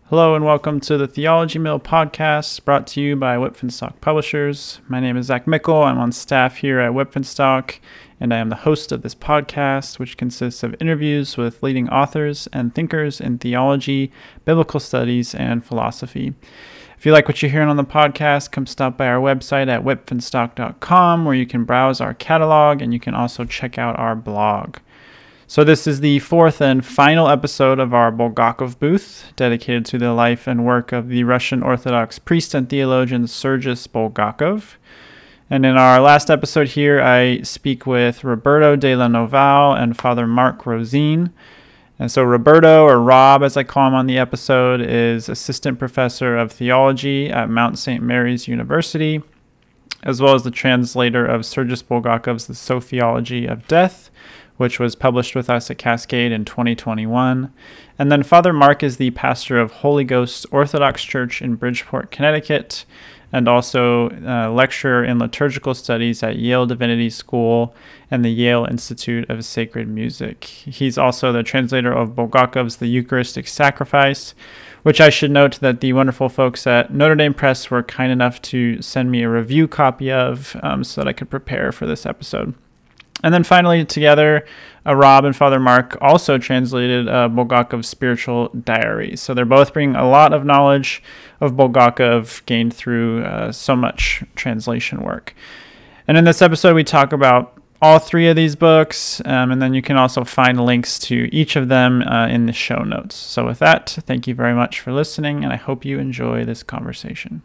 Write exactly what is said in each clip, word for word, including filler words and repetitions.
Hello and welcome to the Theology Mill podcast brought to you by Whitfinstock Publishers. My name is Zach Mickle. I'm on staff here at Whitfinstock, and I am the host of this podcast, which consists of interviews with leading authors and thinkers in theology, biblical studies, and philosophy. If you like what you're hearing on the podcast, come stop by our website at whitfinstock dot com, where you can browse our catalog and you can also check out our blog. So this is the fourth and final episode of our Bulgakov booth, dedicated to the life and work of the Russian Orthodox priest and theologian Sergius Bulgakov. And in our last episode here, I speak with Roberto de la Noval and Father Mark Rosine. And so Roberto, or Rob as I call him on the episode, is assistant professor of theology at Mount Saint Mary's University, as well as the translator of Sergius Bulgakov's The Sophiology of Death, which was published with us at Cascade in twenty twenty-one. And then Father Mark is the pastor of Holy Ghost Orthodox Church in Bridgeport, Connecticut, and also a lecturer in liturgical studies at Yale Divinity School and the Yale Institute of Sacred Music. He's also the translator of Bulgakov's The Eucharistic Sacrifice, which I should note that the wonderful folks at Notre Dame Press were kind enough to send me a review copy of um, so that I could prepare for this episode. And then finally, together, uh, Rob and Father Mark also translated uh, Bulgakov's spiritual diary. So they're both bringing a lot of knowledge of Bulgakov gained through uh, so much translation work. And in this episode, we talk about all three of these books, um, and then you can also find links to each of them uh, in the show notes. So with that, thank you very much for listening, and I hope you enjoy this conversation.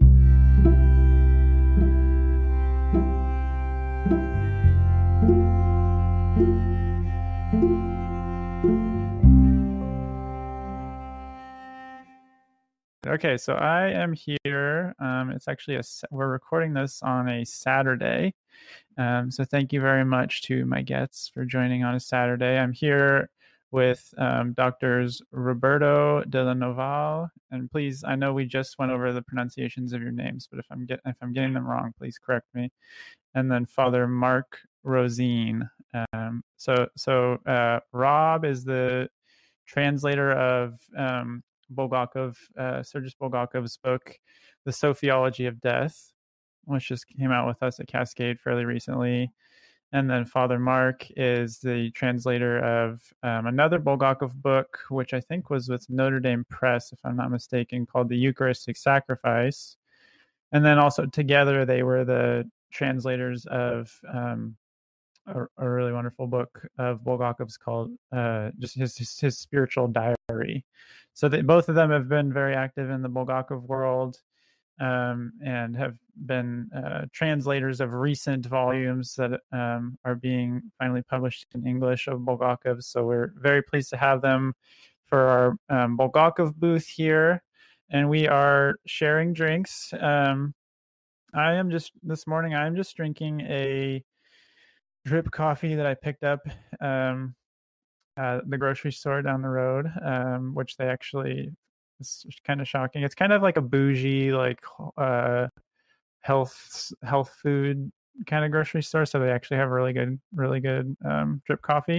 Okay, so I am here. Um, it's actually a we're recording this on a Saturday. Um, so thank you very much to my guests for joining on a Saturday. I'm here with um, Doctors Roberto de la Noval, and please, I know we just went over the pronunciations of your names, but if I'm get if I'm getting them wrong, please correct me. And then Father Mark Rosine. Um, so so uh, Rob is the translator of um, Bulgakov, uh, Sergius Bulgakov's book, The Sophiology of Death, which just came out with us at Cascade fairly recently. And then Father Mark is the translator of um, another Bulgakov book, which I think was with Notre Dame Press, if I'm not mistaken, called The Eucharistic Sacrifice. And then also together they were the translators of um, a, a really wonderful book of Bulgakov's called uh, just his, his his spiritual diary. So they, both of them have been very active in the Bulgakov world um, and have been uh, translators of recent volumes that um, are being finally published in English of Bulgakov. So we're very pleased to have them for our um, Bulgakov booth here, and we are sharing drinks. Um, I am just this morning. I am just drinking a drip coffee that I picked up um, at the grocery store down the road, um, which they actually, it's kind of shocking. It's kind of like a bougie, like uh, health health food kind of grocery store. So they actually have really good, really good um, drip coffee.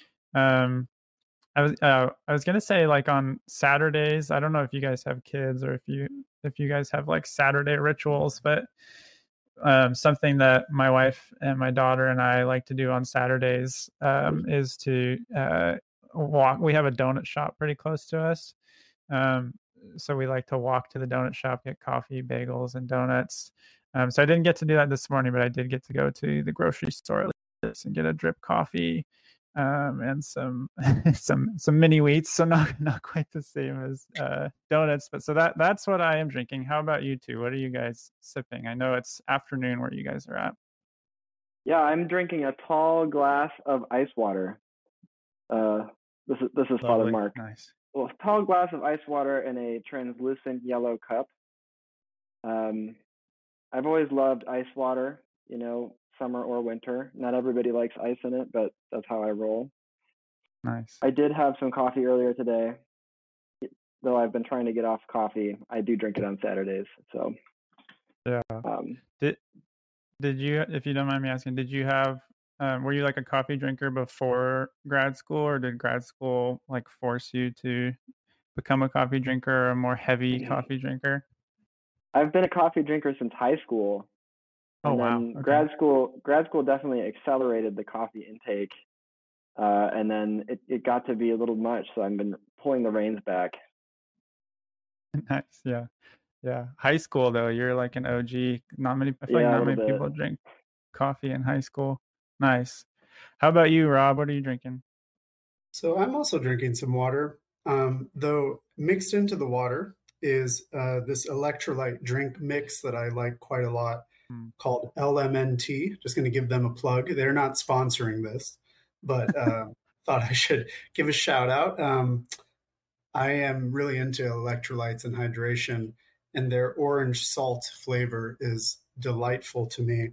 Um, I was uh, I was gonna say, like, on Saturdays. I don't know if you guys have kids or if you if you guys have like Saturday rituals, but Um, something that my wife and my daughter and I like to do on Saturdays um, is to uh, walk. We have a donut shop pretty close to us. Um, so we like to walk to the donut shop, get coffee, bagels, and donuts. Um, so I didn't get to do that this morning, but I did get to go to the grocery store and get a drip coffee um, and some some some mini wheats. So not not quite the same as uh, donuts, but so that that's what I am drinking. How about you two? What are you guys sipping? I know it's afternoon where you guys are at. Yeah, I'm drinking a tall glass of ice water. Uh, this is this is Lovely. Father Mark. Nice. Well, a tall glass of ice water in a translucent yellow cup. Um, I've always loved ice water, you know, summer or winter. Not everybody likes ice in it, but that's how I roll. Nice. I did have some coffee earlier today, though I've been trying to get off coffee. I do drink it on Saturdays, so. Yeah. Um, did did you, if you don't mind me asking, did you have um, were you like a coffee drinker before grad school, or did grad school like force you to become a coffee drinker or a more heavy coffee drinker? I've been a coffee drinker since high school, Oh, and wow. then Okay. grad school grad school definitely accelerated the coffee intake, uh, and then it, it got to be a little much, so I've been pulling the reins back. Nice. Yeah. Yeah. High school though, you're like an O G. Not many, I feel like Yeah, a not little many bit. people drink coffee in high school. Nice. How about you, Rob? What are you drinking? So I'm also drinking some water, um, though mixed into the water is uh, this electrolyte drink mix that I like quite a lot Hmm. called L M N T. Just going to give them a plug. They're not sponsoring this, but uh, thought I should give a shout out. Um, I am really into electrolytes and hydration, and their orange salt flavor is delightful to me.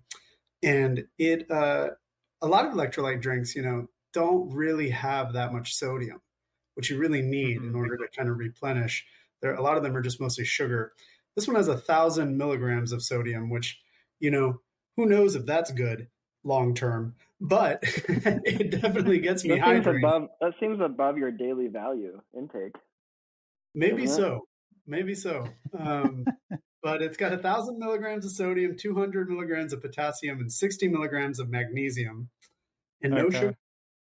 And it, uh, a lot of electrolyte drinks, you know, don't really have that much sodium, which you really need in Mhm. order to kind of replenish. There, a lot of them are just mostly sugar. This one has a thousand milligrams of sodium, which, you know, who knows if that's good long term, but it definitely gets me That seems hydrated. above that seems above your daily value intake. Maybe Isn't it? so. Maybe so. Um, but it's got a thousand milligrams of sodium, two hundred milligrams of potassium, and sixty milligrams of magnesium, and no Okay. sugar.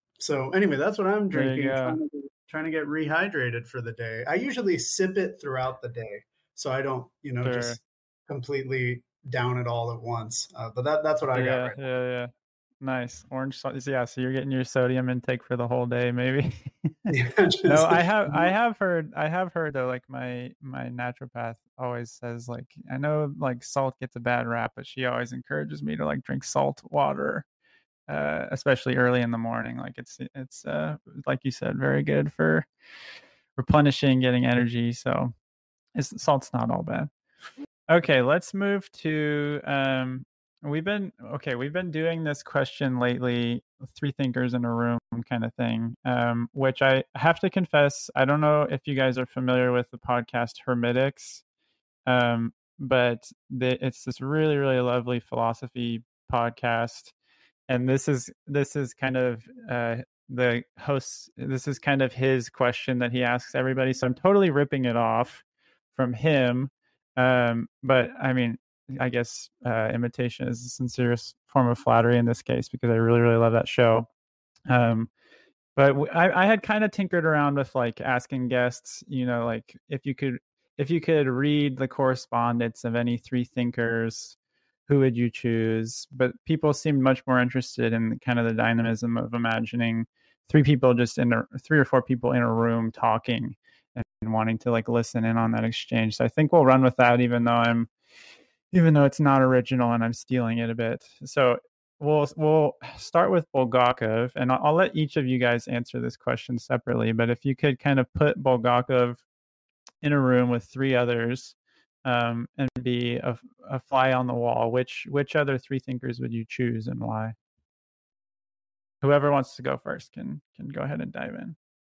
So anyway, that's what I'm There you drinking, go. trying to, trying to get rehydrated for the day. I usually sip it throughout the day, so I don't, you know, Sure. just completely down it all at once. Uh, but that that's what I got Yeah, right now. yeah, yeah. Nice. Orange salt. Yeah, so you're getting your sodium intake for the whole day, maybe. Yeah, just- No, I have I have heard I have heard though, like my my naturopath always says, like, I know like salt gets a bad rap, but she always encourages me to like drink salt water, uh, especially early in the morning. Like it's it's uh like you said, very good for replenishing, getting energy. So it's salt's not all bad. Okay, let's move to um we've been okay, we've been doing this question lately, three thinkers in a room kind of thing. Um, which I have to confess, I don't know if you guys are familiar with the podcast Hermitics. Um, but the, it's this really, really lovely philosophy podcast. And this is this is kind of uh the host this is kind of his question that he asks everybody. So I'm totally ripping it off from him. Um, but I mean, I guess uh, imitation is the sincerest form of flattery in this case because I really, really love that show. Um, but w- I, I had kind of tinkered around with like asking guests, you know, like if you could if you could read the correspondence of any three thinkers, who would you choose? But people seemed much more interested in kind of the dynamism of imagining three people just in a three or four people in a room talking and wanting to like listen in on that exchange. So I think we'll run with that, even though I'm even though it's not original and I'm stealing it a bit. So we'll we'll start with Bulgakov, and I'll, I'll let each of you guys answer this question separately. But if you could kind of put Bulgakov in a room with three others, um, and be a, a fly on the wall, which which other three thinkers would you choose and why? Whoever wants to go first can can go ahead and dive in.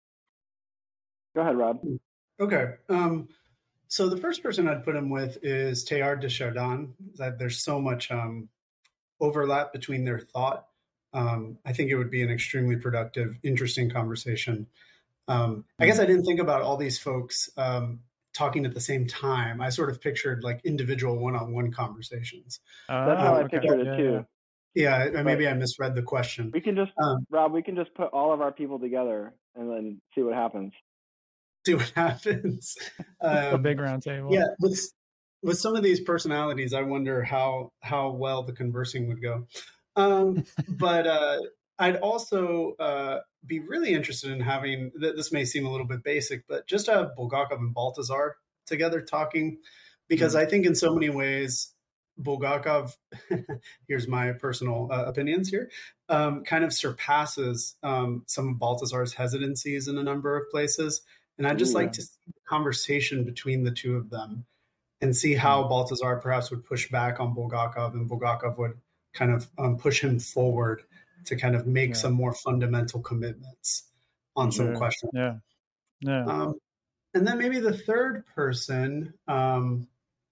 Go ahead, Rob. Okay. Um, so the first person I'd put him with is Teilhard de Chardin. That there's so much um, overlap between their thought. Um, I think it would be an extremely productive, interesting conversation. Um, I guess I didn't think about all these folks um, talking at the same time. I sort of pictured like individual one-on-one conversations. That's how Oh, I okay. pictured it Yeah, too. Yeah, yeah But maybe I misread the question. we can just, Um, Rob, we can just put all of our people together and then see what happens. see what happens. a Um, big round table. yeah, with with some of these personalities, I wonder how how well the conversing would go. Um, but uh, I'd also uh, be really interested in having. This may seem a little bit basic, but just to have Bulgakov and Baltazar together talking, because Mhm. I think in so many ways, Bulgakov. Here's my personal uh, opinions here. Um, kind of surpasses um, some of Baltazar's hesitancies in a number of places, and I'd just Ooh. like to see a conversation between the two of them and see how Baltazar perhaps would push back on Bulgakov, and Bulgakov would kind of um, push him forward to kind of make Yeah. some more fundamental commitments on some Sure. questions. Yeah. Yeah. Um, and then maybe the third person, um,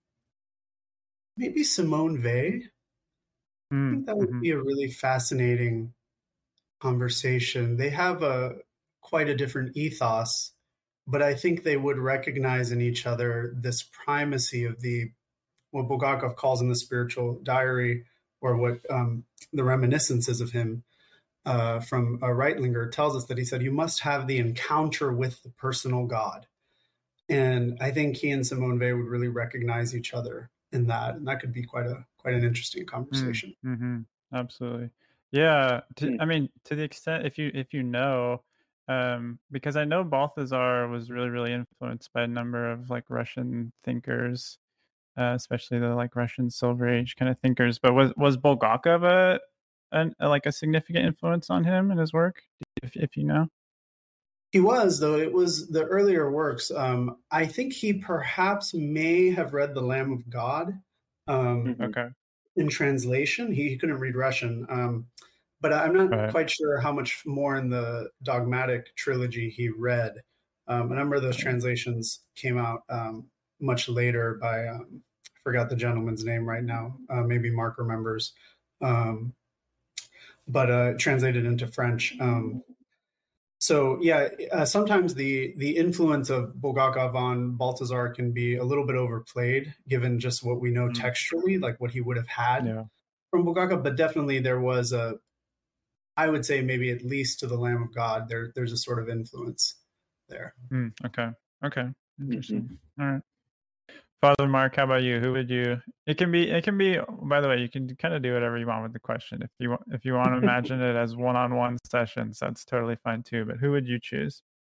maybe Simone Weil. I Mm, think that would mhm. be a really fascinating conversation. They have a quite a different ethos but I think they would recognize in each other this primacy of the what Bulgakov calls in the spiritual diary, or what um, the reminiscences of him uh, from uh, Reitlinger tells us, that he said, you must have the encounter with the personal God. And I think he and Simone Weil would really recognize each other in that, and that could be quite a quite an interesting conversation. Mm-hmm. Absolutely, yeah. To, Mm. I mean, to the extent if you if you know, um, because I know Balthasar was really really influenced by a number of like Russian thinkers, uh, especially the like Russian Silver Age kind of thinkers. But was was Bulgakov a, an, a like a significant influence on him and his work, if if you know? He was, though it was the earlier works. Um, I think he perhaps may have read The Lamb of God um, Mhm. Okay. in translation. He, he couldn't read Russian, um, but I'm not Right. quite sure how much more in the dogmatic trilogy he read. Um, a number of those Right. translations came out um, much later by, um, I forgot the gentleman's name right now. Uh, maybe Mark remembers, um, but uh, translated into French. Um, So yeah, uh, sometimes the the influence of Bulgakov on Balthasar can be a little bit overplayed, given just what we know Mm. textually, like what he would have had Yeah. from Bulgakov. But definitely there was a, I would say maybe at least to the Lamb of God, there there's a sort of influence there. Mm, okay. Okay. Interesting. Mhm. All right. Father Mark, how about you? Who would you? It can be. It can be. By the way, you can kind of do whatever you want with the question. If you want, if you want to imagine it as one-on-one sessions, that's totally fine too. But who would you choose?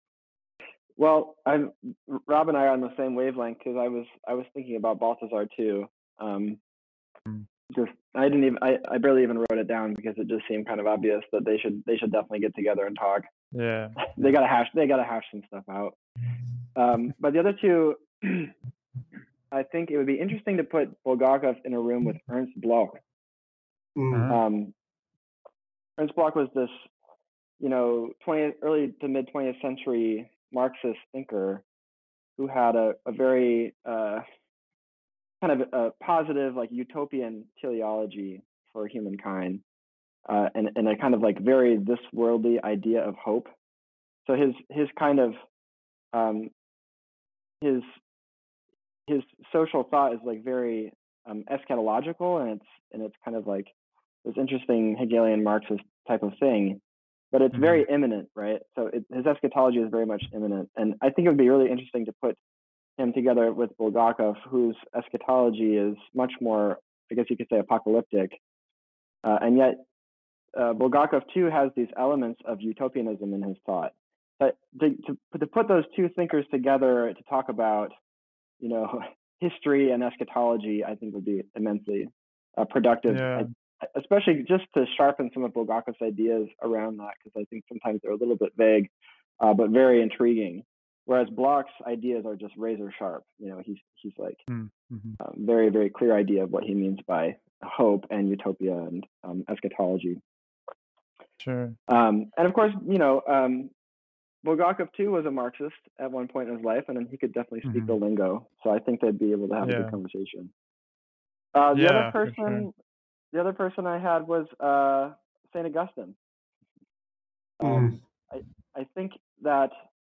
Well, I'm Rob and I are on the same wavelength, because I was I was thinking about Balthasar too. Um, Mm. just I didn't even I, I barely even wrote it down, because it just seemed kind of obvious that they should they should definitely get together and talk. Yeah. they gotta hash they gotta hash some stuff out. Um, but the other two, I think it would be interesting to put Bulgakov in a room with Ernst Bloch. Mm. Uh-huh. Um, Ernst Bloch was this, you know, twentieth early to mid twentieth century Marxist thinker who had a, a very uh, kind of a positive, like utopian teleology for humankind, uh, and, and a kind of like very this worldly idea of hope. So his his kind of um, his his social thought is like very um, eschatological, and it's and it's kind of like this interesting Hegelian Marxist type of thing, but it's Mhm. very imminent, right? So it, his eschatology is very much imminent, and I think it would be really interesting to put him together with Bulgakov, whose eschatology is much more, I guess you could say, apocalyptic, uh, and yet uh, Bulgakov too has these elements of utopianism in his thought. But to, to, to put those two thinkers together to talk about, you know, history and eschatology, I think would be immensely uh, productive, Yeah. I, especially just to sharpen some of Bulgakov's ideas around that, because I think sometimes they're a little bit vague, uh, but very intriguing. Whereas Bloch's ideas are just razor sharp. You know, he's he's like Mm-hmm. um, very very clear idea of what he means by hope and utopia and um, eschatology. Sure. Um, and of course, you know, um, Bulgakov too was a Marxist at one point in his life, and then he could definitely speak Mhm. the lingo. So I think they'd be able to have a Yeah. good conversation. Uh, the Yeah, other for person, sure. the other person I had was uh, Saint Augustine. Um, Mm. I I think that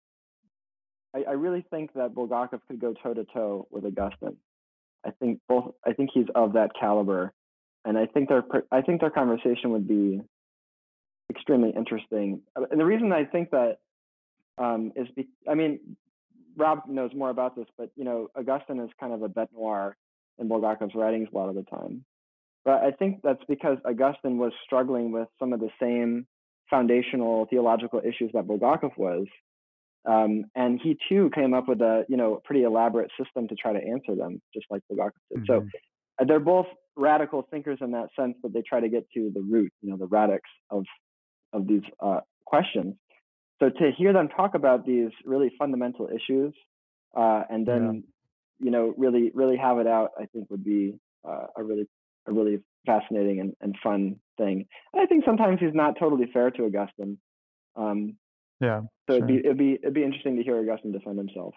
I, I really think that Bulgakov could go toe to toe with Augustine. I think both. I think he's of that caliber, and I think their I think their conversation would be extremely interesting. And the reason I think that um, is, be, I mean, Rob knows more about this, but you know, Augustine is kind of a bête noire in Bulgakov's writings a lot of the time. But I think that's because Augustine was struggling with some of the same foundational theological issues that Bulgakov was. Um, and he too came up with a, you know, pretty elaborate system to try to answer them, just like Bulgakov did. Mhm. So uh, they're both radical thinkers in that sense, that they try to get to the root, you know, the radix of of these uh, questions. So to hear them talk about these really fundamental issues, uh, and then, you know, really really have it out, I think would be uh, a really a really fascinating and, and fun thing. And I think sometimes he's not totally fair to Augustine. Um, Yeah. So Sure. it'd be it'd be it'd be interesting to hear Augustine defend himself.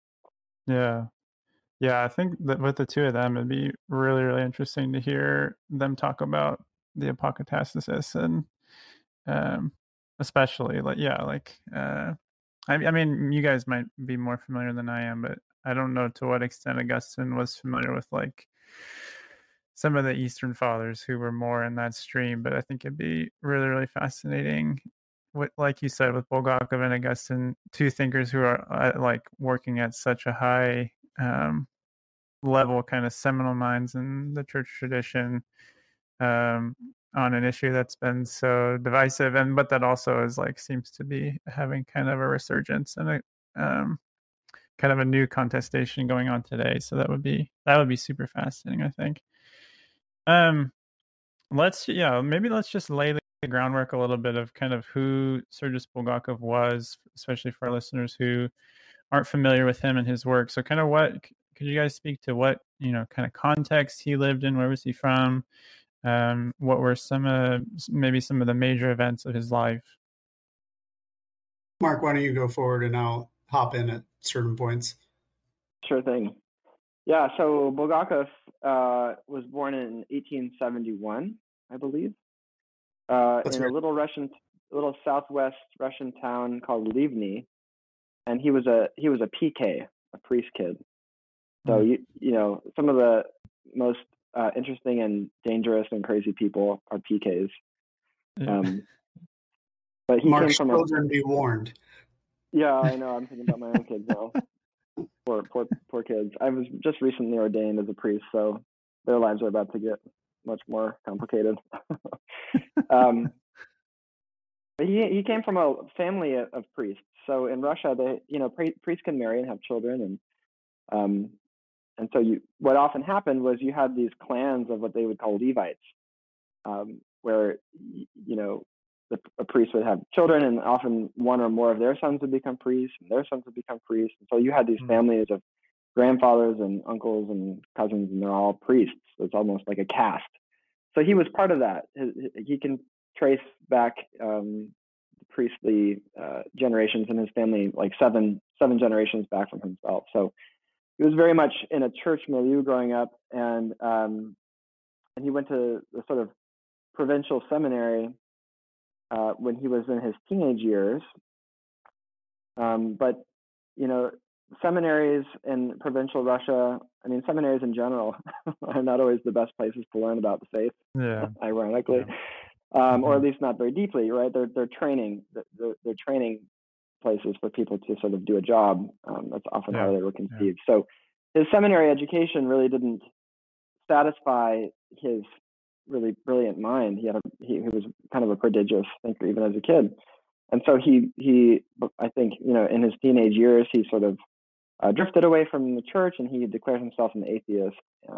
Yeah. Yeah, I think that with the two of them, it'd be really, really interesting to hear them talk about the apokatastasis, and um, especially like yeah, like uh, I, I mean, you guys might be more familiar than I am, but I don't know to what extent Augustine was familiar with like some of the Eastern fathers who were more in that stream. But I think it'd be really, really fascinating. What, like you said, with Bulgakov and Augustine, two thinkers who are uh, like working at such a high um, level, kind of seminal minds in the church tradition, um, on an issue that's been so divisive, and but that also is like seems to be having kind of a resurgence and a um, kind of a new contestation going on today. So that would be that would be super fascinating, I think. Um, let's yeah maybe let's just lay the groundwork a little bit of kind of who Sergius Bulgakov was, especially for our listeners who aren't familiar with him and his work. So kind of what could you guys speak to what you know kind of context he lived in? Where was he from? Um, what were some uh, maybe some of the major events of his life? Mark, why don't you go forward and I'll hop in at certain points. Sure thing. Yeah, so Bulgakov uh, was born in eighteen seventy-one, I believe, uh, in right. a little Russian, little southwest Russian town called Livny, and he was a he was a P K, a priest kid. So mm. you you know some of the most uh, interesting and dangerous and crazy people are P Ks. Yeah. Um, but he Mark's came from children a, be warned. Yeah, I know. I'm thinking about my own kids now. Poor, poor, poor kids. I was just recently ordained as a priest, so their lives are about to get much more complicated. um, but he he came from a family of, of priests. So in Russia, they you know pri- priests can marry and have children, and um, and so you what often happened was you had these clans of what they would call Levites, um, where you know the, a priest would have children, and often one or more of their sons would become priests, and their sons would become priests. And so you had these mm. families of grandfathers and uncles and cousins, and they're all priests. So it's almost like a caste. So he was part of that. He can trace back um, priestly uh, generations in his family, like seven seven generations back from himself. So he was very much in a church milieu growing up, and um, and he went to the sort of provincial seminary uh, when he was in his teenage years. Um, but you know, seminaries in provincial Russia, I mean, seminaries in general are not always the best places to learn about the faith, yeah. ironically, yeah. Um, mm-hmm. or at least not very deeply, right? They're, they're training, they're, they're training places for people to sort of do a job. Um, that's often yeah. how they were conceived. Yeah. So his seminary education really didn't satisfy his really brilliant mind. He had a, he, he was kind of a prodigious thinker even as a kid. And so he, he, I think, you know, in his teenage years, he sort of uh, drifted away from the church, and he declared himself an atheist, and,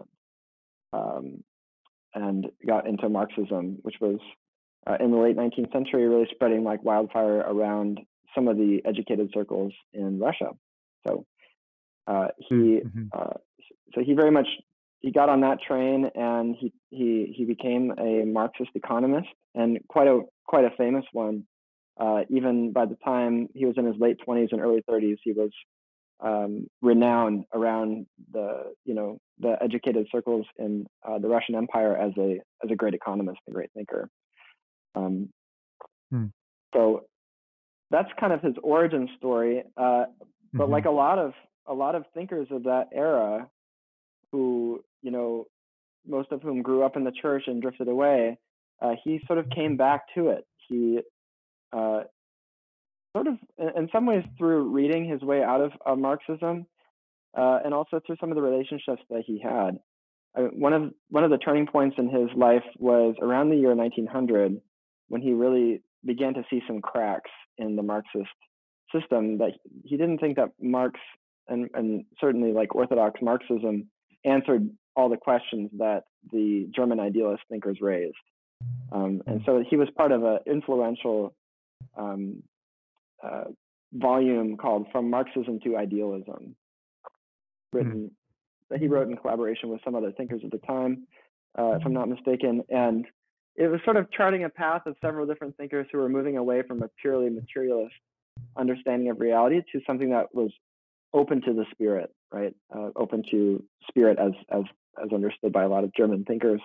um, and got into Marxism, which was uh, in the late nineteenth century, really spreading like wildfire around some of the educated circles in Russia. So uh, he, mm-hmm. uh, so he very much he got on that train, and he he he became a Marxist economist, and quite a quite a famous one. Uh, even by the time he was in his late twenties and early thirties, he was um, renowned around the, you know, the educated circles in uh, the Russian Empire as a as a great economist, a great thinker. Um, hmm. So that's kind of his origin story. Uh, but mm-hmm. like a lot of a lot of thinkers of that era, who, you know, most of whom grew up in the church and drifted away, uh, he sort of came back to it. He uh, sort of, in some ways, through reading his way out of uh, Marxism, uh, and also through some of the relationships that he had. I, one of one of the turning points in his life was around the year nineteen hundred, when he really began to see some cracks in the Marxist system. That he didn't think that Marx and, and certainly like Orthodox Marxism answered all the questions that the German idealist thinkers raised. Um, and so he was part of an influential um, uh, volume called From Marxism to Idealism, written, that he wrote in collaboration with some other thinkers at the time, uh, if I'm not mistaken. And it was sort of charting a path of several different thinkers who were moving away from a purely materialist understanding of reality to something that was open to the spirit, right? Uh, open to spirit as as as understood by a lot of German thinkers.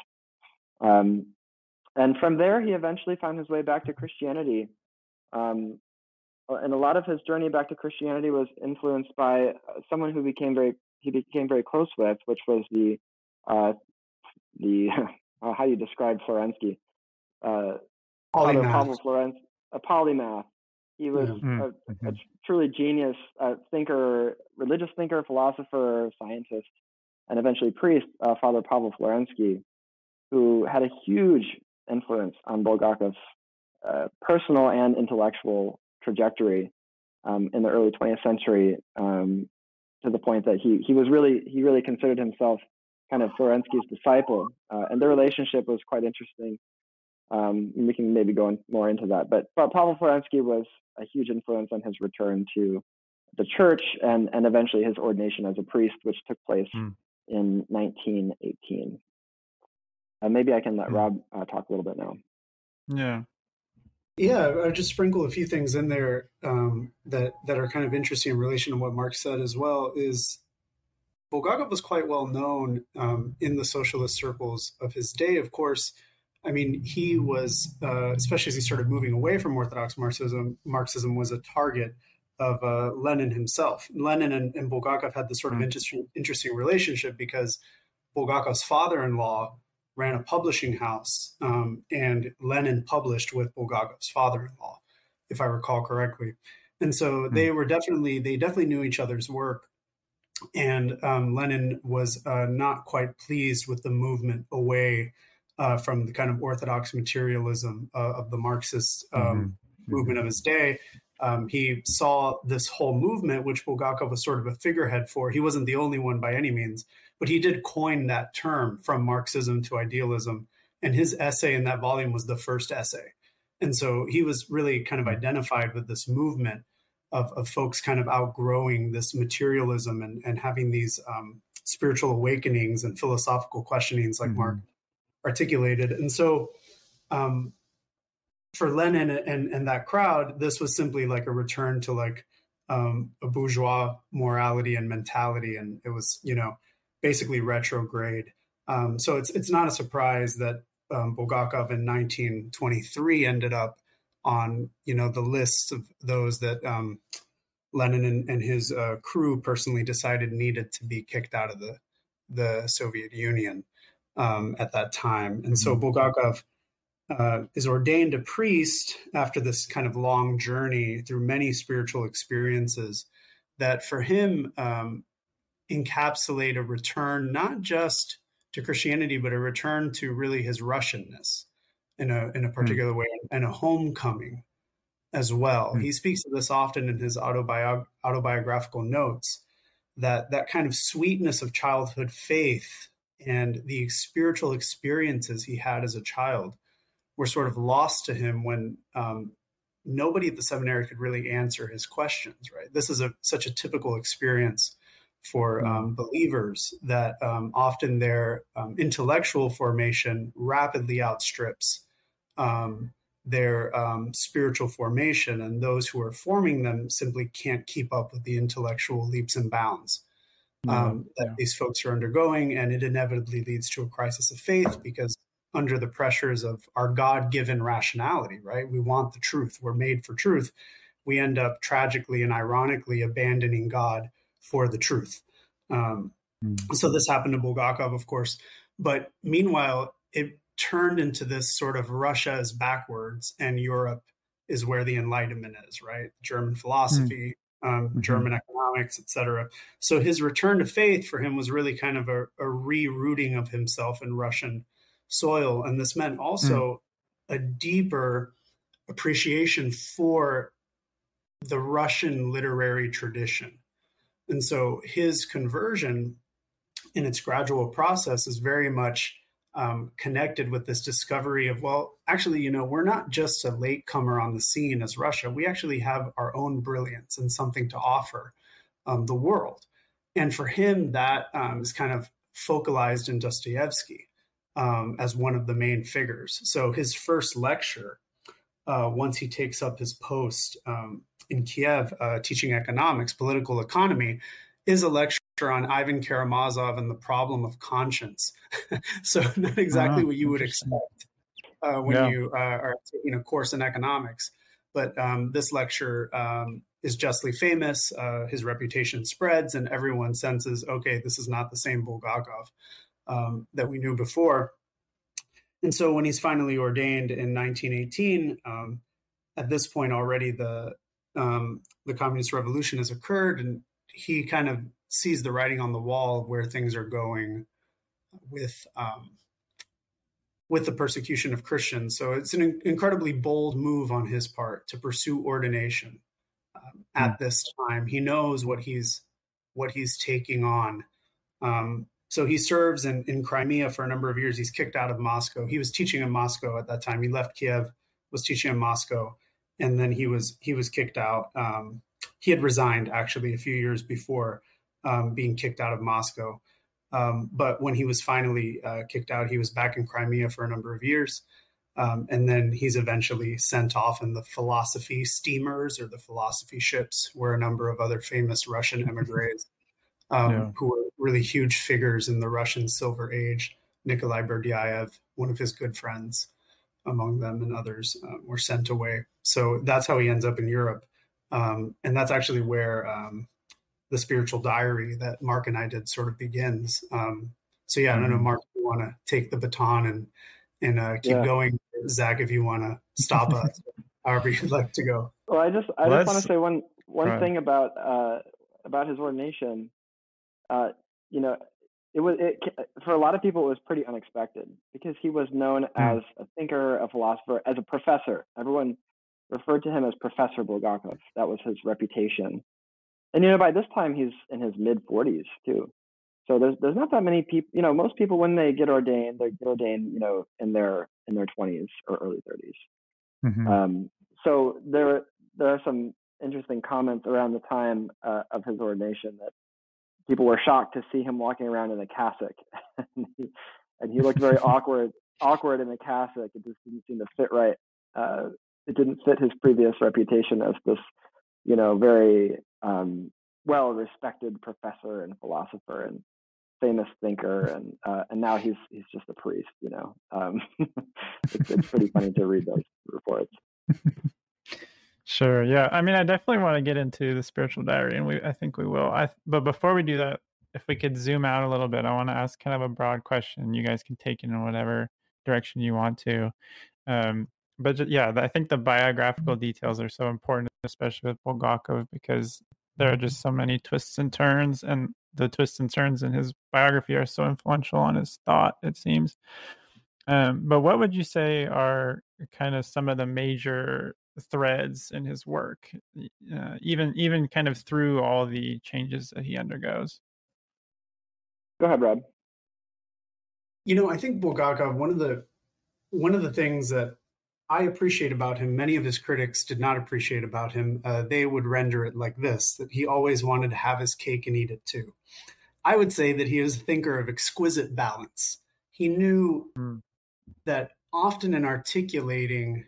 Um, and from there, he eventually found his way back to Christianity. Um, and a lot of his journey back to Christianity was influenced by someone who became very he became very close with, which was the uh, the uh, how do you describe Florensky? Uh, Father Pavel Florensky, a polymath. He was mm-hmm. a, a truly genius uh, thinker, religious thinker, philosopher, scientist, and eventually priest, uh, Father Pavel Florensky, who had a huge influence on Bulgakov's uh, personal and intellectual trajectory um, in the early twentieth century, um, to the point that he he was really he really considered himself kind of Florensky's disciple, uh, and their relationship was quite interesting. Um, we can maybe go in more into that, but, but Pavel Florensky was a huge influence on his return to the church and, and eventually his ordination as a priest, which took place mm. in nineteen eighteen. Uh, maybe I can let mm. Rob uh, talk a little bit now. Yeah. Yeah, I'll just sprinkle a few things in there um, that, that are kind of interesting in relation to what Mark said as well. Is Bulgakov was quite well known um, in the socialist circles of his day, of course. I mean, he was, uh, especially as he started moving away from Orthodox Marxism, Marxism was a target of uh, Lenin himself. Lenin and, and Bulgakov had this sort of interesting, interesting relationship because Bulgakov's father-in-law ran a publishing house, um, and Lenin published with Bulgakov's father-in-law, if I recall correctly. And so mm. they were definitely, they definitely knew each other's work. And um, Lenin was uh, not quite pleased with the movement away Uh, from the kind of orthodox materialism uh, of the Marxist um, mm-hmm. movement of his day. Um, he saw this whole movement, which Bulgakov was sort of a figurehead for. He wasn't the only one by any means, but he did coin that term from Marxism to idealism. And his essay in that volume was the first essay. And so he was really kind of identified with this movement of, of folks kind of outgrowing this materialism and, and having these um, spiritual awakenings and philosophical questionings like mm-hmm. Mark articulated. And so um, for Lenin and, and that crowd, this was simply like a return to like um, a bourgeois morality and mentality. And it was, you know, basically retrograde. Um, so it's it's not a surprise that um, Bulgakov in nineteen twenty-three ended up on, you know, the list of those that um, Lenin and, and his uh, crew personally decided needed to be kicked out of the, the Soviet Union. Um, at that time. And so Bulgakov uh, is ordained a priest after this kind of long journey through many spiritual experiences that for him um, encapsulate a return, not just to Christianity, but a return to really his Russianness in a, in a particular mm. way, and a homecoming as well. Mm. He speaks of this often in his autobiog- autobiographical notes, that that kind of sweetness of childhood faith and the spiritual experiences he had as a child were sort of lost to him when um, nobody at the seminary could really answer his questions, right? This is a such a typical experience for um, believers that um, often their um, intellectual formation rapidly outstrips um, their um, spiritual formation, and those who are forming them simply can't keep up with the intellectual leaps and bounds Um, that yeah. these folks are undergoing, and it inevitably leads to a crisis of faith because under the pressures of our God-given rationality, right? We want the truth. We're made for truth. We end up tragically and ironically abandoning God for the truth. Um, mm. So this happened to Bulgakov, of course. But meanwhile, it turned into this sort of Russia is backwards and Europe is where the Enlightenment is, right? German philosophy, mm. Um, mm-hmm. German economics, et cetera. So his return to faith for him was really kind of a, a rerouting of himself in Russian soil. And this meant also mm. a deeper appreciation for the Russian literary tradition. And so his conversion in its gradual process is very much um, connected with this discovery of, well, actually, you know, we're not just a latecomer on the scene as Russia. We actually have our own brilliance and something to offer um, the world. And for him, that um, is kind of focalized in Dostoevsky um, as one of the main figures. So his first lecture, uh, once he takes up his post um, in Kiev, uh, teaching economics, political economy, is a lecture on Ivan Karamazov and the problem of conscience. So not exactly oh, what you would expect uh, when yeah. you uh, are taking a course in economics. but um, this lecture um, is justly famous. Uh, his reputation spreads, and everyone senses, okay, this is not the same Bulgakov um, that we knew before. And so when he's finally ordained in nineteen eighteen, um, at this point already the um, the communist revolution has occurred, and he kind of sees the writing on the wall of where things are going with um, with the persecution of Christians. So it's an in- incredibly bold move on his part to pursue ordination um, at mm. this time. He knows what he's what he's taking on. Um, so he serves in, in Crimea for a number of years. He's kicked out of Moscow. He was teaching in Moscow at that time. He left Kiev, was teaching in Moscow, and then he was he was kicked out. Um, he had resigned actually a few years before um, being kicked out of Moscow. Um, but when he was finally uh, kicked out, he was back in Crimea for a number of years. Um, and then he's eventually sent off in the philosophy steamers or the philosophy ships, where a number of other famous Russian emigres um, yeah. who were really huge figures in the Russian Silver Age, Nikolai Berdyaev, one of his good friends among them, and others uh, were sent away. So that's how he ends up in Europe. Um, and that's actually where um, the spiritual diary that Mark and I did sort of begins. Um, so yeah, mm-hmm. I don't know, Mark, if you want to take the baton and and uh, keep yeah. going. Zach, if you want to stop us, however you'd like to go. Well, I just I Let's, just want to say one one right. thing about uh, about his ordination. Uh, you know, it was it, for a lot of people it was pretty unexpected, because he was known mm. as a thinker, a philosopher, as a professor. Everyone referred to him as Professor Bulgakov. That was his reputation. And, you know, by this time, he's in his mid forties, too. So there's there's not that many people, you know, most people, when they get ordained, they get ordained, you know, in their in their twenties or early thirties. Mm-hmm. Um, so there, there are some interesting comments around the time uh, of his ordination that people were shocked to see him walking around in a cassock. and, he, and he looked very awkward, awkward in a cassock. It just didn't seem to fit right. Uh, it didn't fit his previous reputation as this, you know, very um, well-respected professor and philosopher and famous thinker, and uh, and now he's he's just a priest, you know. Um, it's, it's pretty funny to read those reports. Sure, yeah. I mean, I definitely want to get into the spiritual diary, and we I think we will. I but before we do that, if we could zoom out a little bit, I want to ask kind of a broad question. You guys can take it in whatever direction you want to. Um, But just, yeah, I think the biographical details are so important, especially with Bulgakov, because there are just so many twists and turns, and the twists and turns in his biography are so influential on his thought, it seems. Um, but what would you say are kind of some of the major threads in his work, uh, even even kind of through all the changes that he undergoes? Go ahead, Rob. You know, I think Bulgakov, one of the one of the things that I appreciate about him, many of his critics did not appreciate about him. Uh, they would render it like this, that he always wanted to have his cake and eat it too. I would say that he was a thinker of exquisite balance. He knew mm. that often in articulating,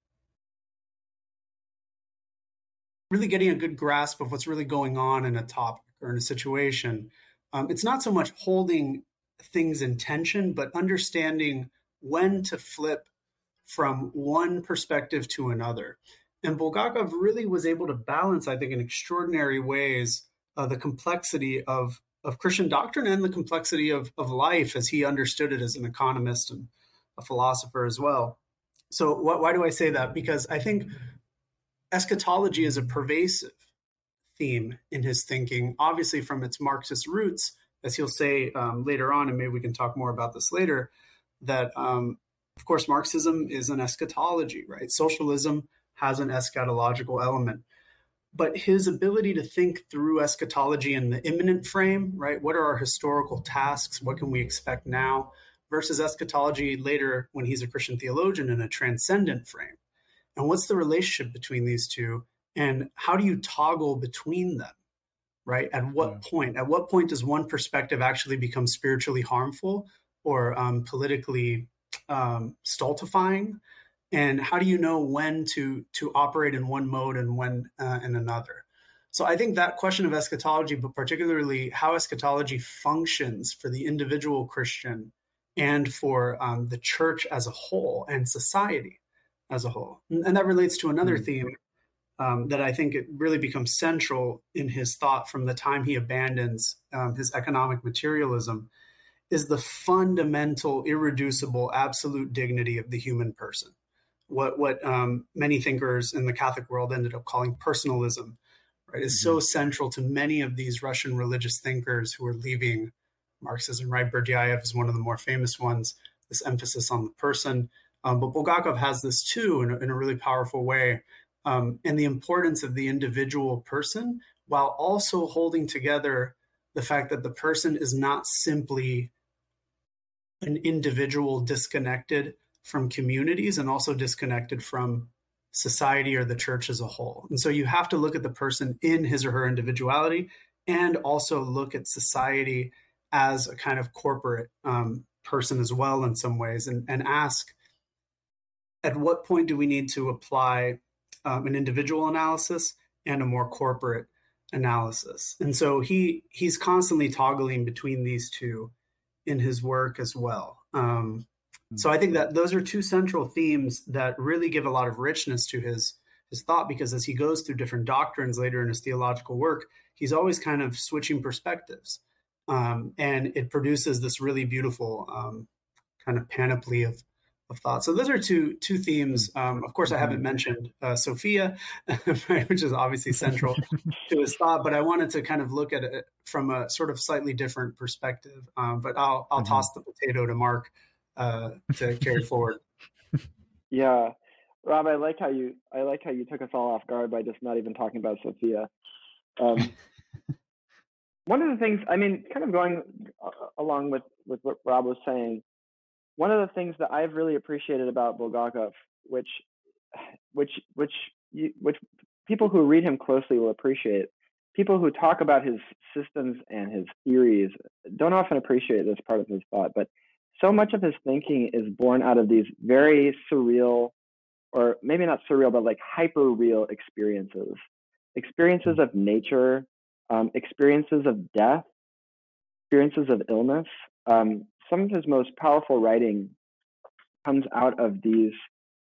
really getting a good grasp of what's really going on in a topic or in a situation, um, it's not so much holding things in tension, but understanding when to flip from one perspective to another. And Bulgakov really was able to balance, I think, in extraordinary ways, uh, the complexity of, of Christian doctrine and the complexity of, of life as he understood it as an economist and a philosopher as well. So what, why do I say that? Because I think eschatology is a pervasive theme in his thinking, obviously from its Marxist roots, as he'll say um, later on, and maybe we can talk more about this later, that um, of course, Marxism is an eschatology, right? Socialism has an eschatological element. But his ability to think through eschatology in the imminent frame, right? What are our historical tasks? What can we expect now? Versus eschatology later when he's a Christian theologian in a transcendent frame. And what's the relationship between these two? And how do you toggle between them, right? At what yeah. point? At what point does one perspective actually become spiritually harmful or um, politically um, stultifying? And how do you know when to to operate in one mode and when uh, in another? So I think that question of eschatology, but particularly how eschatology functions for the individual Christian and for um, the church as a whole and society, as a whole. And, and that relates to another Mm. theme um, that I think it really becomes central in his thought from the time he abandons um, his economic materialism, is the fundamental, irreducible, absolute dignity of the human person. What what um, many thinkers in the Catholic world ended up calling personalism, right, is Mm-hmm. so central to many of these Russian religious thinkers who are leaving Marxism, right? Berdyaev is one of the more famous ones, this emphasis on the person. Um, but Bulgakov has this too in a, in a really powerful way, um, and the importance of the individual person, while also holding together the fact that the person is not simply an individual disconnected from communities and also disconnected from society or the church as a whole. And so you have to look at the person in his or her individuality and also look at society as a kind of corporate um, person as well in some ways, and, and ask, at what point do we need to apply um, an individual analysis and a more corporate analysis? And so he he's constantly toggling between these two in his work as well. Um, so I think that those are two central themes that really give a lot of richness to his his thought, because as he goes through different doctrines later in his theological work, he's always kind of switching perspectives. Um, and it produces this really beautiful um, kind of panoply of, of thought. So those are two two themes. Um, of course, I haven't mentioned uh, Sophia, right, which is obviously central to his thought, but I wanted to kind of look at it from a sort of slightly different perspective. Um, but I'll I'll mm-hmm. toss the potato to Mark uh, to carry forward. Yeah, Rob, I like how you I like how you took us all off guard by just not even talking about Sophia. Um, one of the things, I mean, kind of going along with, with what Rob was saying, one of the things that I've really appreciated about Bulgakov, which, which, which, you, which people who read him closely will appreciate, people who talk about his systems and his theories don't often appreciate this part of his thought, but so much of his thinking is born out of these very surreal, or maybe not surreal, but like hyper real experiences, experiences of nature, um, experiences of death, experiences of illness. Um, some of his most powerful writing comes out of these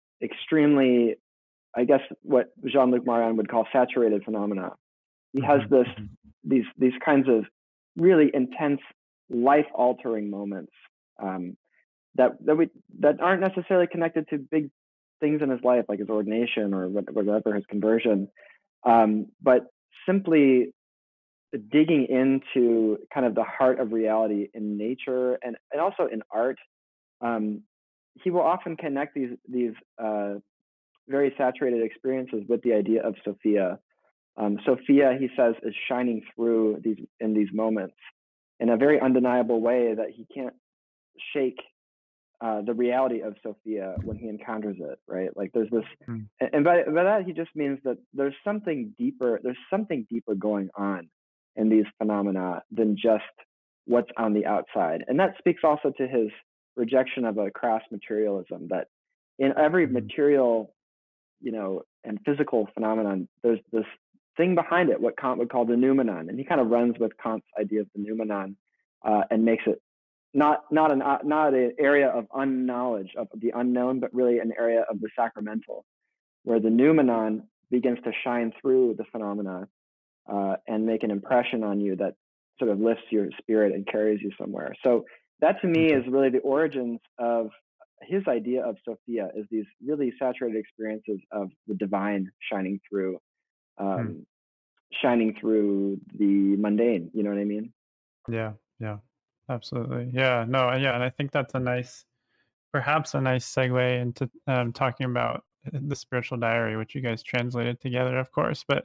extremely, I guess, what Jean-Luc Marion would call saturated phenomena. He has this, these, these kinds of really intense, life-altering moments um, that that we that aren't necessarily connected to big things in his life, like his ordination or whatever, his conversion, um, but simply digging into kind of the heart of reality in nature and, and also in art. Um, he will often connect these these uh, very saturated experiences with the idea of Sophia. Um, Sophia, he says, is shining through these in these moments in a very undeniable way that he can't shake uh, the reality of Sophia when he encounters it, right? Like there's this, mm. and by, by that he just means that there's something deeper, there's something deeper going on in these phenomena than just what's on the outside. And that speaks also to his rejection of a crass materialism, that in every material, you know, and physical phenomenon, there's this thing behind it, what Kant would call the noumenon. And he kind of runs with Kant's idea of the noumenon uh, and makes it not not an uh, not an area of unknowledge of the unknown, but really an area of the sacramental, where the noumenon begins to shine through the phenomena uh, and make an impression on you that sort of lifts your spirit and carries you somewhere. So that to me is really the origins of his idea of Sophia, is these really saturated experiences of the divine shining through, um, hmm. shining through the mundane. You know what I mean? Yeah, yeah, absolutely. Yeah, no, yeah, and I think that's a nice, perhaps a nice segue into um, talking about the spiritual diary, which you guys translated together, of course. But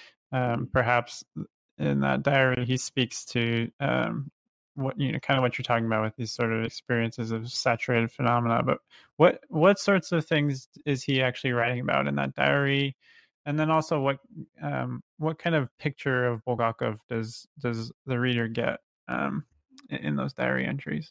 um, perhaps in that diary, he speaks to um, what you know, kind of what you're talking about with these sort of experiences of saturated phenomena. But what what sorts of things is he actually writing about in that diary? And then also, what um, what kind of picture of Bulgakov does does the reader get um, in, in those diary entries?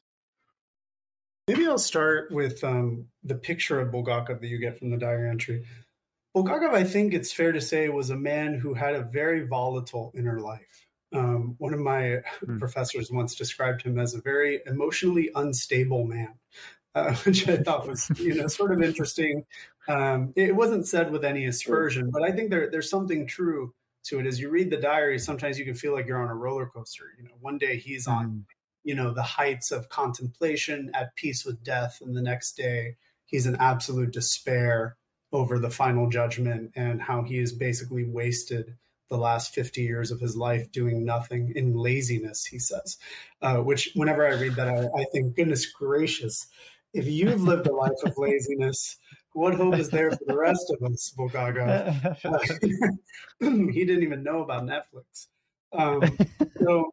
Maybe I'll start with um, the picture of Bulgakov that you get from the diary entry. Bulgakov, I think it's fair to say, was a man who had a very volatile inner life. Um, one of my mm. professors once described him as a very emotionally unstable man. uh, which I thought was, you know, sort of interesting. Um, it wasn't said with any aspersion, but I think there, there's something true to it. As you read the diary, sometimes you can feel like you're on a roller coaster. You know, one day he's on, Mm. you know, the heights of contemplation, at peace with death, and the next day he's in absolute despair over the final judgment and how he has basically wasted the last fifty years of his life doing nothing in laziness, he says, uh, which whenever I read that, I, I think, goodness gracious, if you've lived a life of laziness, what hope is there for the rest of us, Bulgakov? Uh, he didn't even know about Netflix. Um, so,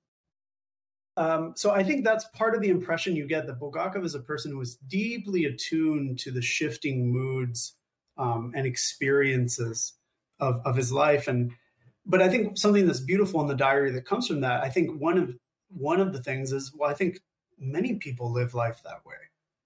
um, so I think that's part of the impression you get, that Bulgakov is a person who is deeply attuned to the shifting moods um, and experiences of, of his life. And but I think something that's beautiful in the diary that comes from that, I think one of one of the things is, well, I think many people live life that way.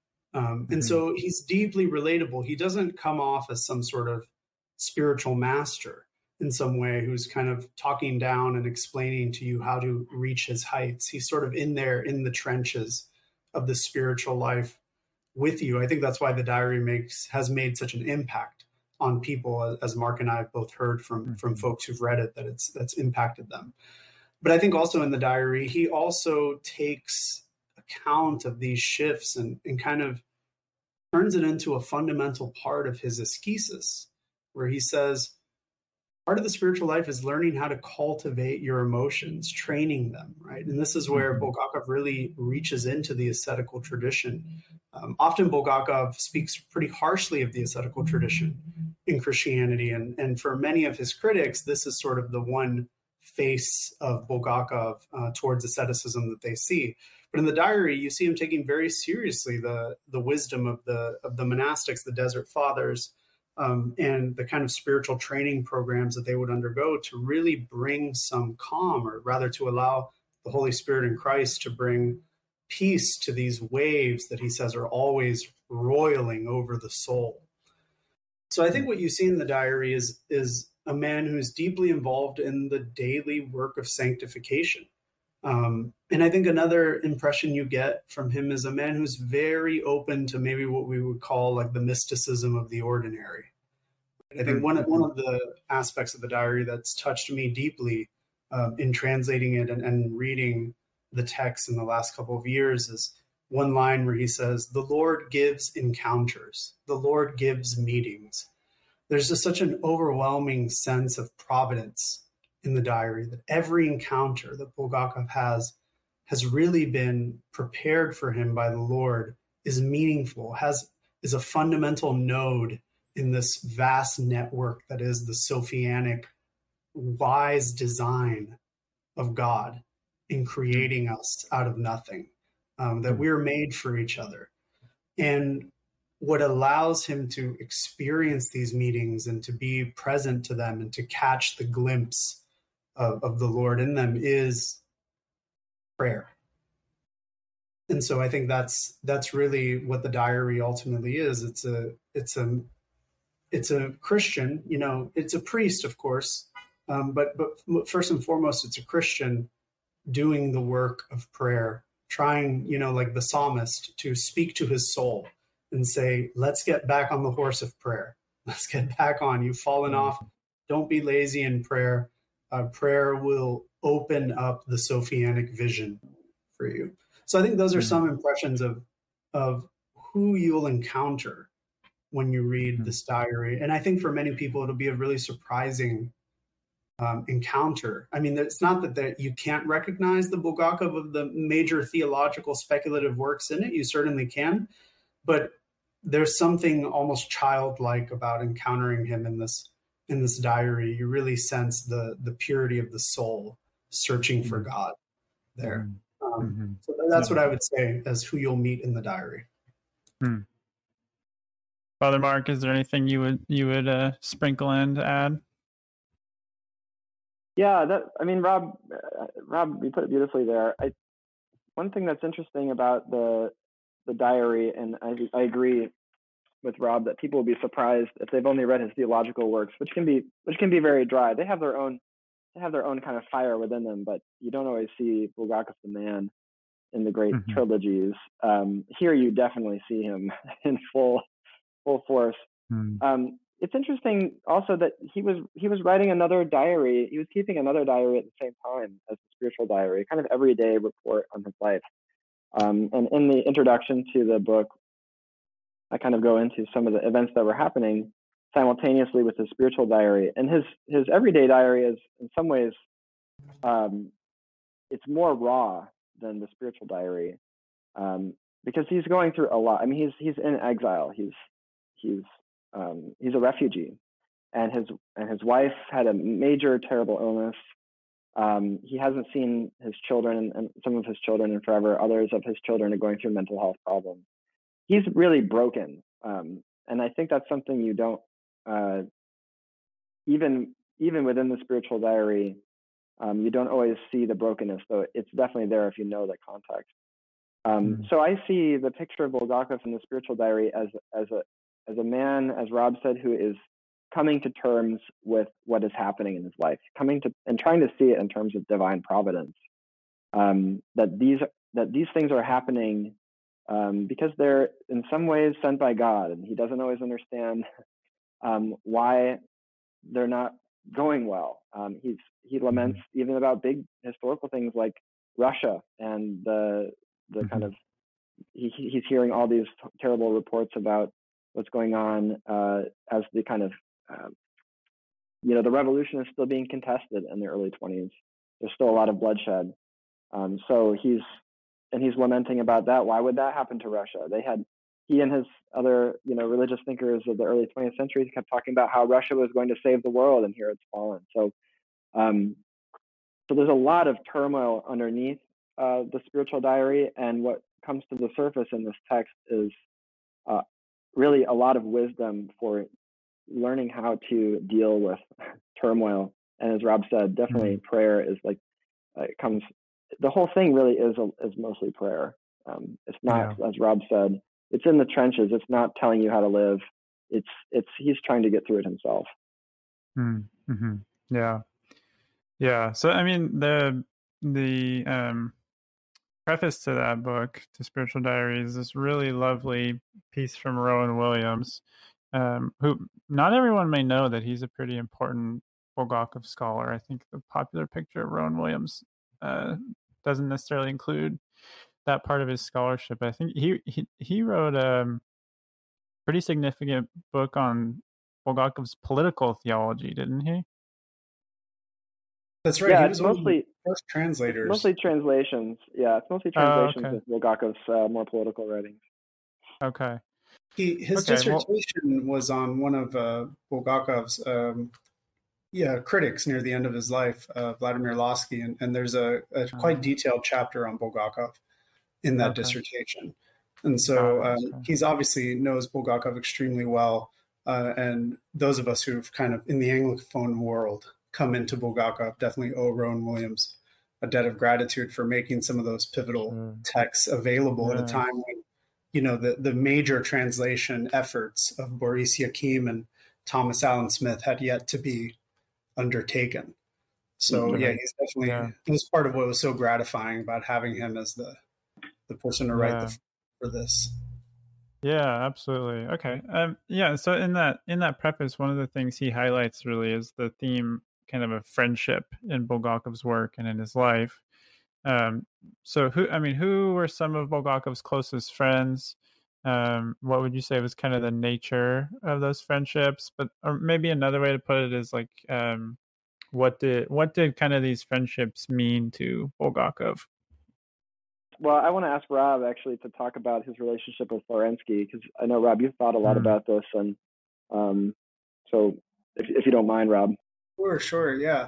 Um, and mm-hmm. so he's deeply relatable. He doesn't come off as some sort of spiritual master in some way who's kind of talking down and explaining to you how to reach his heights. He's sort of in there in the trenches of the spiritual life with you. I think that's why the diary makes has made such an impact on people, as Mark and I have both heard from, mm-hmm. from folks who've read it, that it's that's impacted them. But I think also in the diary, he also takes account of these shifts and, and kind of turns it into a fundamental part of his ascesis, where he says, part of the spiritual life is learning how to cultivate your emotions, training them, right? And this is where Bulgakov really reaches into the ascetical tradition. Um, often Bulgakov speaks pretty harshly of the ascetical tradition in Christianity. And, and for many of his critics, this is sort of the one face of Bulgakov uh, towards asceticism that they see. But in the diary, you see him taking very seriously the, the wisdom of the, of the monastics, the Desert Fathers, Um, and the kind of spiritual training programs that they would undergo to really bring some calm, or rather to allow the Holy Spirit in Christ to bring peace to these waves that he says are always roiling over the soul. So I think what you see in the diary is, is a man who's deeply involved in the daily work of sanctification. Um, and I think another impression you get from him is a man who's very open to maybe what we would call like the mysticism of the ordinary. I think one of, one of the aspects of the diary that's touched me deeply um, in translating it and, and reading the text in the last couple of years is one line where he says, "The Lord gives encounters, the Lord gives meetings." There's just such an overwhelming sense of providence in the diary, that every encounter that Bulgakov has has really been prepared for him by the Lord, is meaningful, has is a fundamental node in this vast network that is the Sophianic wise design of God in creating us out of nothing, um, that we're made for each other. And what allows him to experience these meetings and to be present to them and to catch the glimpse Of, of the Lord in them is prayer. And so I think that's that's really what the diary ultimately is. It's a it's a it's a Christian, you know, it's a priest, of course, um, but but first and foremost, it's a Christian doing the work of prayer, trying, you know, like the psalmist, to speak to his soul and say, "Let's get back on the horse of prayer. Let's get back on. You've fallen off. Don't be lazy in prayer." Uh, prayer will open up the Sophianic vision for you. So I think those are some impressions of of who you'll encounter when you read this diary. And I think for many people, it'll be a really surprising um, encounter. I mean, it's not that, that you can't recognize the Bulgakov of the major theological speculative works in it. You certainly can. But there's something almost childlike about encountering him in this in this diary. You really sense the the purity of the soul searching for God there. Um, mm-hmm. So that's what I would say as who you'll meet in the diary. Hmm. Father Mark, is there anything you would you would uh, sprinkle in to add? Yeah, that I mean, Rob, uh, Rob, you put it beautifully there. I, one thing that's interesting about the the diary, and I I agree with Rob that people will be surprised if they've only read his theological works, which can be which can be very dry. They have their own they have their own kind of fire within them, but you don't always see Bulgakov the man in the great Mhm. trilogies. Um, here you definitely see him in full full force. Mm. Um, it's interesting also that he was he was writing another diary. He was keeping another diary at the same time as the spiritual diary, kind of everyday report on his life. Um, and in the introduction to the book, I kind of go into some of the events that were happening simultaneously with his spiritual diary. And his his everyday diary is in some ways um, it's more raw than the spiritual diary, um, because he's going through a lot. I mean, he's he's in exile. He's he's um, he's a refugee, and his and his wife had a major terrible illness. Um, he hasn't seen his children and some of his children in forever. Others of his children are going through mental health problems. He's really broken, um, and I think that's something you don't uh, even even within the spiritual diary. Um, you don't always see the brokenness, though it's definitely there if you know the context. Um, Mm. so I see the picture of Bulgakov in the spiritual diary as as a as a man, as Rob said, who is coming to terms with what is happening in his life, coming to and trying to see it in terms of divine providence. Um, that these that these things are happening um, because they're in some ways sent by God, and he doesn't always understand um, why they're not going well. Um, he's he laments Mhm. even about big historical things like Russia and the the kind Mhm. of he, he's hearing all these terrible reports about what's going on uh, as the kind of uh, you know the revolution is still being contested in the early twenties. There's still a lot of bloodshed. Um, so he's and he's lamenting about that. Why would that happen to Russia? They had he and his other you know religious thinkers of the early twentieth century kept talking about how Russia was going to save the world, and here it's fallen. So um, so there's a lot of turmoil underneath uh, the spiritual diary, and what comes to the surface in this text is uh, really a lot of wisdom for learning how to deal with turmoil. And as Rob said, definitely Mm. prayer is like uh, it comes. The whole thing really is a, is mostly prayer. Um, it's not, Yeah. as Rob said, it's in the trenches. It's not telling you how to live. It's it's he's trying to get through it himself. Mm. Mhm. Yeah. Yeah. So I mean the the um preface to that book, to Spiritual Diary, is this really lovely piece from Rowan Williams, um, who not everyone may know that he's a pretty important Bulgakov scholar. I think the popular picture of Rowan Williams uh, doesn't necessarily include that part of his scholarship. I think he he, he wrote a pretty significant book on Bulgakov's political theology, didn't he? That's right. Yeah, He it's was one of the mostly first it's translators. mostly translations. Yeah, it's mostly Oh, translations okay. of Bulgakov's uh, more political writings. Okay. He his Okay. Well, dissertation was on one of uh, Bulgakov's um, yeah critics near the end of his life, uh, Vladimir Lossky, and, and there's a, a quite uh, detailed chapter on Bulgakov in that okay. dissertation. And Got so it. um, So, he's obviously knows Bulgakov extremely well. Uh, and those of us who've kind of in the Anglophone world come into Bulgakov definitely owe Rowan Williams a debt of gratitude for making some of those pivotal sure. texts available at a Yeah. time when, you know, the, the major translation efforts of Boris Yakim and Thomas Allen Smith had yet to be undertaken. So Mm-hmm. yeah, Right. he's definitely, Yeah. it was part of what was so gratifying about having him as the, the person to write Yeah. the for this. Yeah, absolutely. Okay. Um, yeah, so in that in that preface, one of the things he highlights really is the theme kind of a friendship in Bulgakov's work and in his life. Um, so who I mean, who were some of Bulgakov's closest friends? Um, what would you say was kind of the nature of those friendships? But or maybe another way to put it is like um, what did what did kind of these friendships mean to Bulgakov? Well, I want to ask Rob actually to talk about his relationship with Florensky, because I know, Rob, you've thought a lot Mm, about this, and um, so if if you don't mind, Rob. Sure, sure, yeah.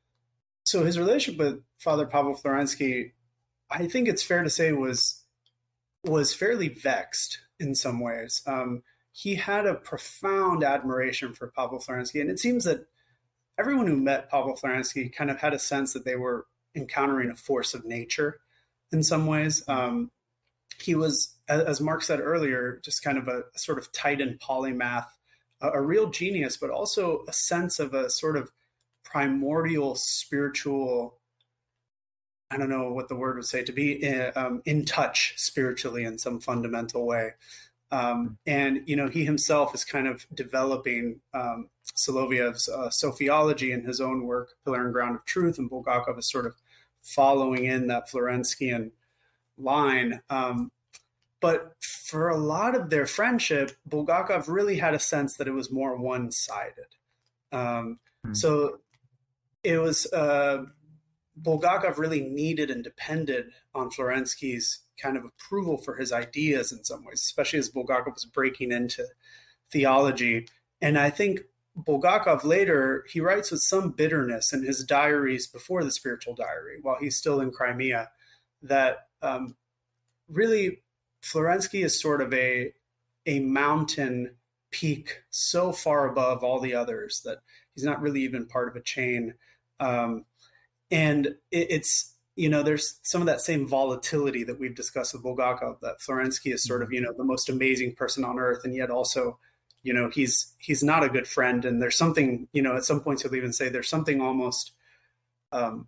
So his relationship with Father Pavel Florensky, I think it's fair to say, was was fairly vexed in some ways. Um, he had a profound admiration for Pavel Florensky, and it seems that everyone who met Pavel Florensky kind of had a sense that they were encountering a force of nature in some ways. Um, he was, as Mark said earlier, just kind of a, a sort of Titan polymath, a, a real genius, but also a sense of a sort of primordial spiritual I don't know what the word would say, to be in, um, in touch spiritually in some fundamental way. Um, and, you know, he himself is kind of developing um, Solovyev's uh, Sophiology in his own work, Pillar and Ground of Truth, and Bulgakov is sort of following in that Florenskian line. Um, but for a lot of their friendship, Bulgakov really had a sense that it was more one-sided. Um, mm. So it was... Uh, Bulgakov really needed and depended on Florensky's kind of approval for his ideas in some ways, especially as Bulgakov was breaking into theology. And I think Bulgakov later, he writes with some bitterness in his diaries before the spiritual diary, while he's still in Crimea, that um, really Florensky is sort of a, a mountain peak so far above all the others that he's not really even part of a chain. Um, And it's, you know, there's some of that same volatility that we've discussed with Bulgakov, that Florensky is sort of, you know, the most amazing person on earth. And yet also, you know, he's he's not a good friend. And there's something, you know, at some points he'll even say there's something almost um,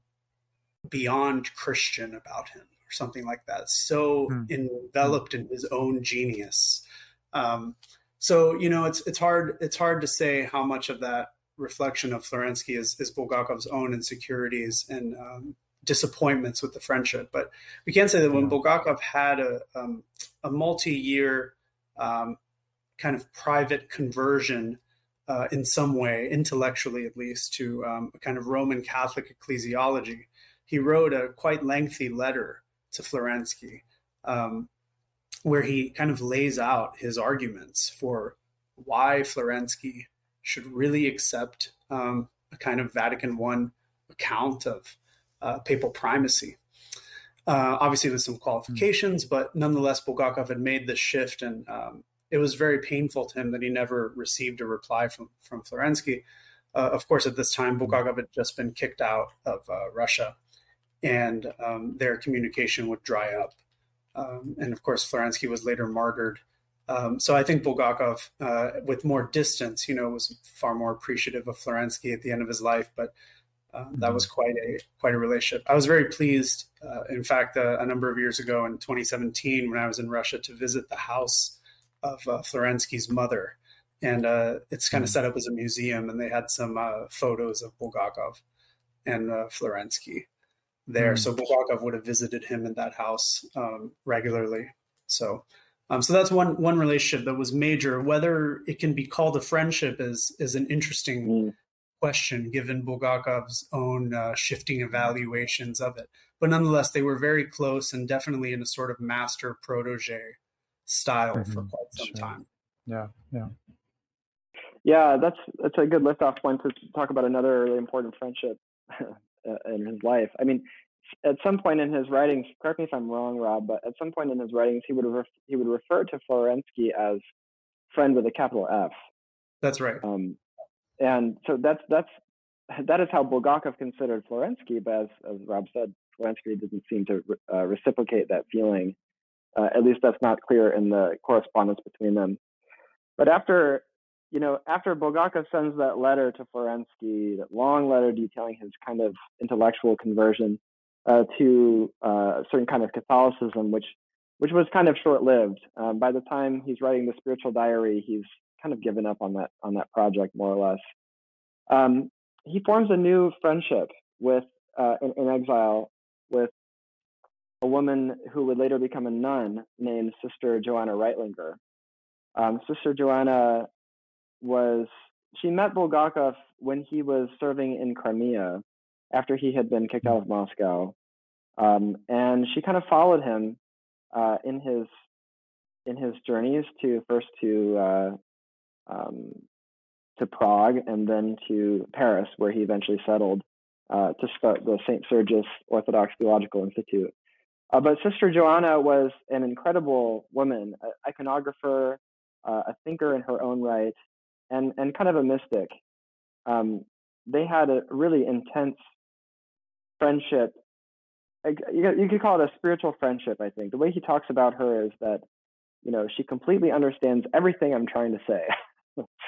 beyond Christian about him or something like that. So mm. enveloped in his own genius. Um, so, you know, it's it's hard it's hard to say how much of that reflection of Florensky is, is Bulgakov's own insecurities and um, disappointments with the friendship. But we can say that when Bulgakov had a, um, a multi-year um, kind of private conversion uh, in some way, intellectually at least, to um, a kind of Roman Catholic ecclesiology, he wrote a quite lengthy letter to Florensky um, where he kind of lays out his arguments for why Florensky should really accept um, a kind of Vatican I account of uh, papal primacy. Uh, obviously, with some qualifications, but nonetheless, Bulgakov had made this shift, and um, it was very painful to him that he never received a reply from, from Florensky. Uh, of course, at this time, Bulgakov had just been kicked out of uh, Russia, and um, their communication would dry up. Um, and of course, Florensky was later martyred. Um, so I think Bulgakov, uh, with more distance, you know, was far more appreciative of Florensky at the end of his life. But um, mm-hmm. that was quite a quite a relationship. I was very pleased, uh, in fact, uh, a number of years ago in twenty seventeen, when I was in Russia, to visit the house of uh, Florensky's mother. And uh, it's kind of set up as a museum, and they had some uh, photos of Bulgakov and uh, Florensky there. Mm-hmm. So Bulgakov would have visited him in that house um, regularly. So. Um, so that's one one relationship that was major. Whether it can be called a friendship is is an interesting mm. question, given Bulgakov's own uh, shifting evaluations of it. But nonetheless, they were very close and definitely in a sort of master protege style mm-hmm. for quite some sure. time. Yeah, yeah, yeah. That's that's a good lift-off point to talk about another really important friendship in his life. I mean, at some point in his writings, correct me if I'm wrong, Rob, but at some point in his writings, he would ref- he would refer to Florensky as friend with a capital F. That's right. Um, and so that's that's that is how Bulgakov considered Florensky. But as, as Rob said, Florensky doesn't seem to uh, reciprocate that feeling. Uh, at least that's not clear in the correspondence between them. But after you know, after Bulgakov sends that letter to Florensky, that long letter detailing his kind of intellectual conversion Uh, to uh, a certain kind of Catholicism, which which was kind of short-lived. Um, by the time he's writing the spiritual diary, he's kind of given up on that on that project, more or less. Um, he forms a new friendship with uh, in, in exile with a woman who would later become a nun named Sister Joanna Reitlinger. Um, Sister Joanna was she met Bulgakov when he was serving in Crimea, after he had been kicked out of Moscow. Um, and she kind of followed him uh, in his in his journeys to first to uh, um, to Prague and then to Paris, where he eventually settled uh, to start the Saint Sergius Orthodox Theological Institute. Uh, but Sister Joanna was an incredible woman, an iconographer, uh, a thinker in her own right, and and kind of a mystic. Um, they had a really intense friendship. You could call it a spiritual friendship, I think. The way he talks about her is that, you know, she completely understands everything I'm trying to say.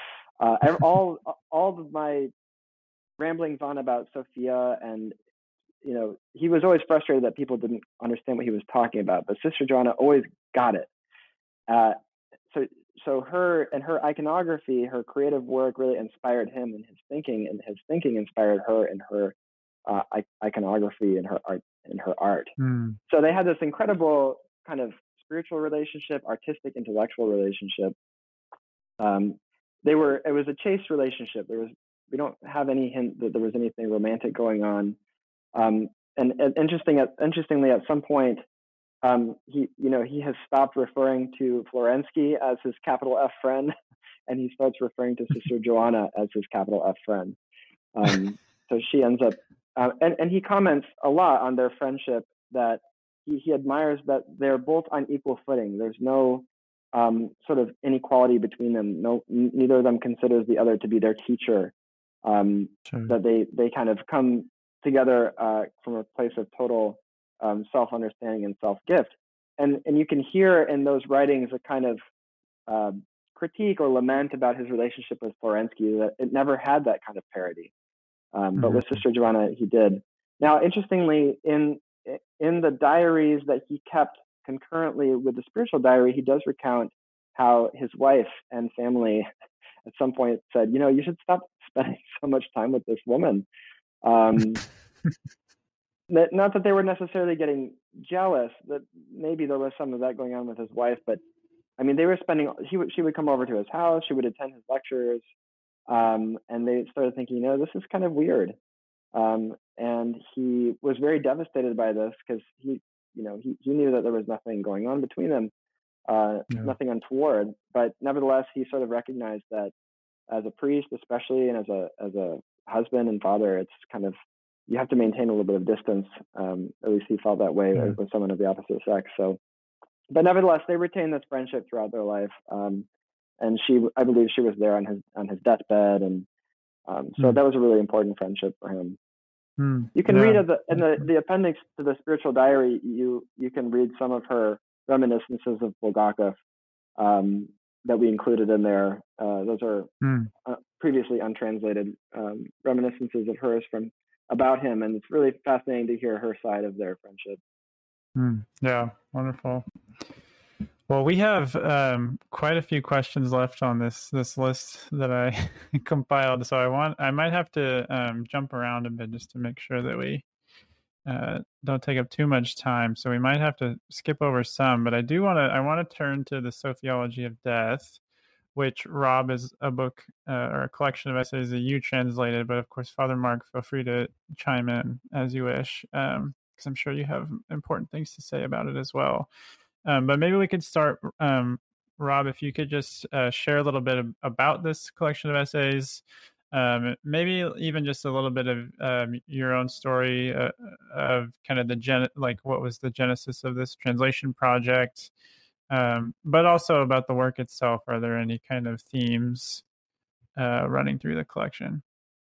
uh, all all of my ramblings on about Sophia and you know, he was always frustrated that people didn't understand what he was talking about, but Sister Joanna always got it. Uh, so, so her and her iconography, her creative work really inspired him in his thinking, and his thinking inspired her in her uh, iconography and her art. In her art. Mm. So they had this incredible kind of spiritual relationship, artistic, intellectual relationship. Um, they were, it was a chaste relationship. There was, we don't have any hint that there was anything romantic going on. Um, and, and interesting, at, interestingly, at some point, um, he, you know, he has stopped referring to Florensky as his capital F friend, and he starts referring to Sister Joanna as his capital F friend. Um, so she ends up, uh, and, and he comments a lot on their friendship, that he, he admires that they're both on equal footing. There's no um, sort of inequality between them. No, n- neither of them considers the other to be their teacher. Um, Sure. That they, they kind of come together uh, from a place of total um, self-understanding and self-gift. And, and you can hear in those writings a kind of uh, critique or lament about his relationship with Florensky, that it never had that kind of parity. Um, mm-hmm. But with Sister Joanna, he did. Now, interestingly, in in the diaries that he kept concurrently with the spiritual diary, he does recount how his wife and family at some point said, you know, you should stop spending so much time with this woman. Um, not that they were necessarily getting jealous, that maybe there was some of that going on with his wife, but I mean, they were spending, he would, she would come over to his house, she would attend his lectures, um, and they started thinking, you know, this is kind of weird. Um, and he was very devastated by this, because he, you know, he, he knew that there was nothing going on between them, uh, yeah. nothing untoward. But nevertheless, he sort of recognized that as a priest, especially, and as a as a husband and father, it's kind of, you have to maintain a little bit of distance. Um, at least he felt that way yeah. with someone of the opposite sex. So, but nevertheless, they retained this friendship throughout their life. Um, and she, I believe, she was there on his on his deathbed, and um, so mm. that was a really important friendship for him. Mm. You can yeah. read at the, in the, the appendix to the spiritual diary. You you can read some of her reminiscences of Bulgakov um, that we included in there. Uh, those are mm. uh, previously untranslated um, reminiscences of hers from about him, and it's really fascinating to hear her side of their friendship. Mm. Yeah, wonderful. Well, we have um, quite a few questions left on this this list that I compiled, so I want I might have to um, jump around a bit just to make sure that we uh, don't take up too much time. So we might have to skip over some, but I do want to I want to turn to the Sophiology of Death, which, Rob, is a book uh, or a collection of essays that you translated. But of course, Father Mark, feel free to chime in as you wish, because um, I'm sure you have important things to say about it as well. Um, but maybe we could start, um, Rob, if you could just uh, share a little bit of, about this collection of essays, um, maybe even just a little bit of um, your own story uh, of kind of the gen, like what was the genesis of this translation project, um, but also about the work itself. Are there any kind of themes uh, running through the collection?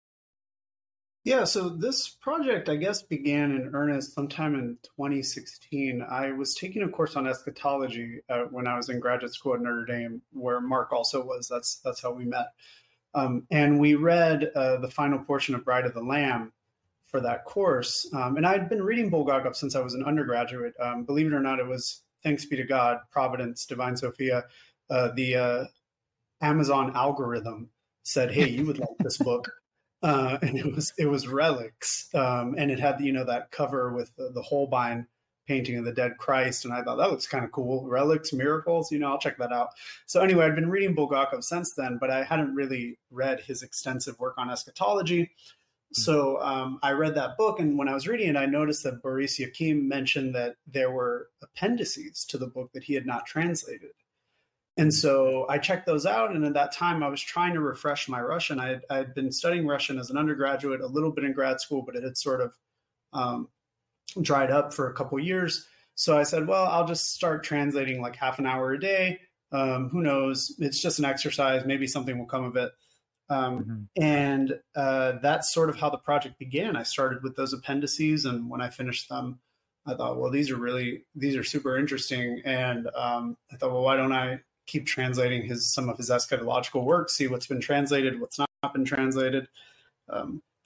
Yeah, so this project, I guess, began in earnest sometime in twenty sixteen. I was taking a course on eschatology uh, when I was in graduate school at Notre Dame, where Mark also was. That's that's how we met. Um, and we read uh, the final portion of Bride of the Lamb for that course. Um, and I'd been reading Bulgakov since I was an undergraduate. Um, believe it or not, it was, thanks be to God, Providence, Divine Sophia, uh, the uh, Amazon algorithm said, hey, you would like this book. Uh, and it was it was Relics, um, and it had, you know, that cover with the, the Holbein painting of the dead Christ, and I thought that looks kind of cool. Relics, miracles, you know, I'll check that out. So anyway, I'd been reading Bulgakov since then, but I hadn't really read his extensive work on eschatology. So um, I read that book, and when I was reading it, I noticed that Boris Yakim mentioned that there were appendices to the book that he had not translated. And so I checked those out. And at that time, I was trying to refresh my Russian. I had, I had been studying Russian as an undergraduate, a little bit in grad school, but it had sort of um, dried up for a couple of years. So I said, well, I'll just start translating like half an hour a day. Um, who knows? It's just an exercise. Maybe something will come of it. Um, mm-hmm. And uh, that's sort of how the project began. I started with those appendices. And when I finished them, I thought, well, these are really, these are super interesting. And um, I thought, well, why don't I keep translating his some of his eschatological work, see what's been translated, what's not been translated. Um,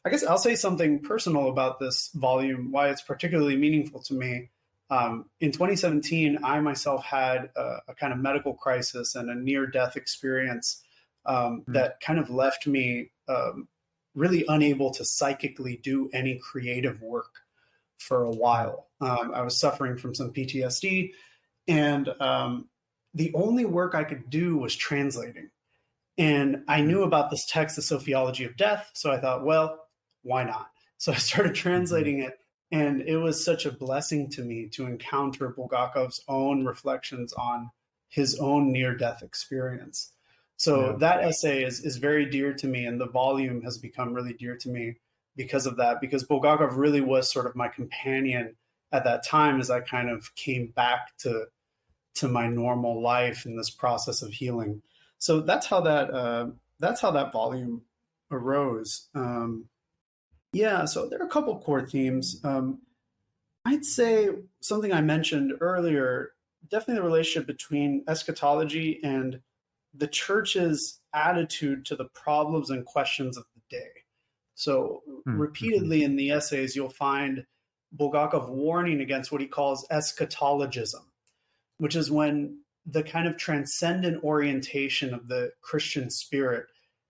I guess I'll say something personal about this volume, why it's particularly meaningful to me. Um, in twenty seventeen, I myself had a, a kind of medical crisis and a near-death experience um, mm. that kind of left me um, really unable to psychically do any creative work for a while. Um, I was suffering from some P T S D, and um, the only work I could do was translating. And I knew about this text, The Sophiology of Death, so I thought, well, why not? So I started translating it, and it was such a blessing to me to encounter Bulgakov's own reflections on his own near-death experience. So yeah. that essay is, is very dear to me, and the volume has become really dear to me because of that, because Bulgakov really was sort of my companion at that time as I kind of came back to, to my normal life in this process of healing. So that's how that uh, that's how that volume arose. Um, yeah, so there are a couple core themes. Um, I'd say something I mentioned earlier, definitely the relationship between eschatology and the church's attitude to the problems and questions of the day. So mm-hmm. repeatedly in the essays, you'll find Bulgakov warning against what he calls eschatologism, which is when the kind of transcendent orientation of the Christian spirit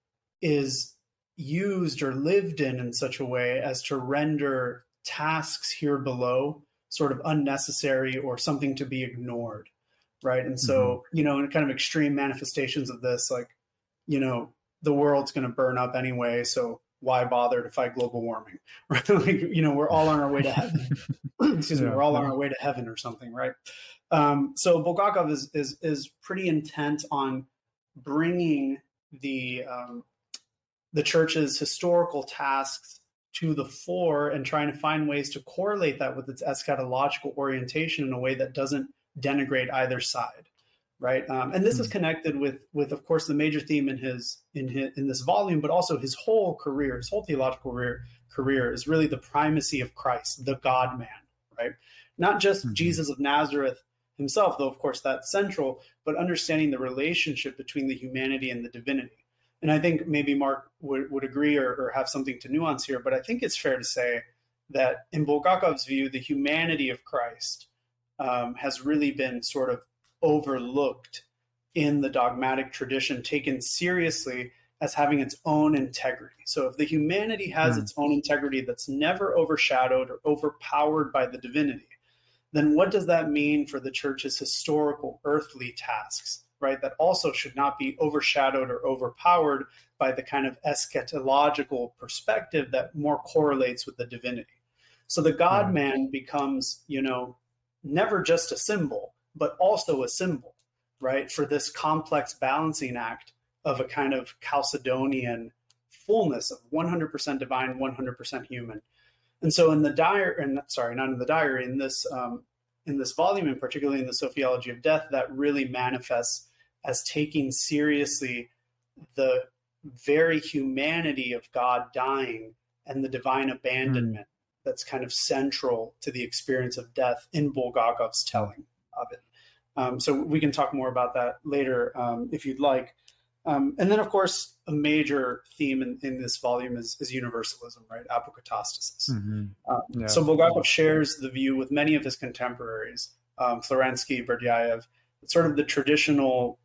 is used or lived in in such a way as to render tasks here below sort of unnecessary or something to be ignored, right? And so, mm-hmm. you know, in kind of extreme manifestations of this, like, you know, the world's going to burn up anyway, so why bother to fight global warming, right? Like, you know, we're all on our way to heaven. Excuse me, yeah, we're all yeah. on our way to heaven or something, right? Um, so Bulgakov is, is is pretty intent on bringing the um, the church's historical tasks to the fore and trying to find ways to correlate that with its eschatological orientation in a way that doesn't denigrate either side, right? Um, and this mm-hmm. is connected with with of course the major theme in his in his, in this volume, but also his whole career, his whole theological career career is really the primacy of Christ, the God man, right? Not just mm-hmm. Jesus of Nazareth himself, though of course that's central, but understanding the relationship between the humanity and the divinity. And I think maybe Mark would, would agree or, or have something to nuance here, but I think it's fair to say that in Bulgakov's view, the humanity of Christ um, has really been sort of overlooked in the dogmatic tradition, taken seriously as having its own integrity. So if the humanity has mm. its own integrity that's never overshadowed or overpowered by the divinity, then what does that mean for the church's historical earthly tasks, right? That also should not be overshadowed or overpowered by the kind of eschatological perspective that more correlates with the divinity. So the God-man becomes, you know, never just a symbol, but also a symbol, right? For this complex balancing act of a kind of Chalcedonian fullness of one hundred percent divine, one hundred percent human. And so in the diary, and sorry, not in the diary, in this um, in this volume, and particularly in the Sophiology of Death, that really manifests as taking seriously the very humanity of God dying and the divine abandonment mm. that's kind of central to the experience of death in Bulgakov's telling of it. Um, so we can talk more about that later um, if you'd like. Um, and then, of course, a major theme in, in this volume is, is universalism, right? Apokatastasis. Mm-hmm. Um, yeah. So Bulgakov shares the view with many of his contemporaries, um, Florensky, Berdyaev, sort of the traditional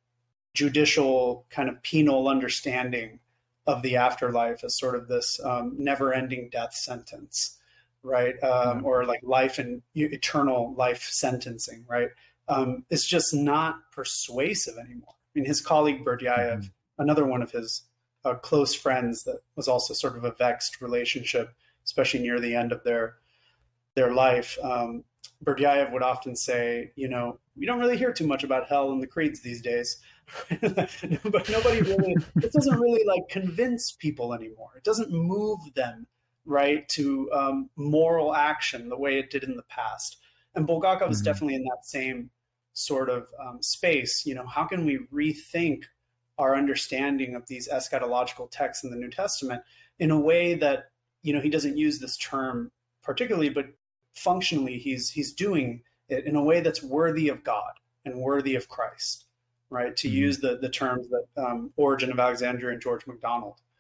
judicial kind of penal understanding of the afterlife as sort of this um, never-ending death sentence, right? Um, mm-hmm. Or like life and eternal life sentencing, right? Um, it's just not persuasive anymore. I mean, his colleague Berdyaev, mm-hmm. another one of his uh, close friends that was also sort of a vexed relationship, especially near the end of their their life. Um, Berdyaev would often say, you know, we don't really hear too much about hell in the creeds these days, but nobody really, it doesn't really like convince people anymore. It doesn't move them, right, to um, moral action the way it did in the past. And Bulgakov mm-hmm. is definitely in that same sort of um, space. You know, how can we rethink our understanding of these eschatological texts in the New Testament in a way that, you know, he doesn't use this term particularly, but functionally he's he's doing it in a way that's worthy of God and worthy of Christ, right? To mm-hmm. use the the terms that um, Origen of Alexandria and George MacDonald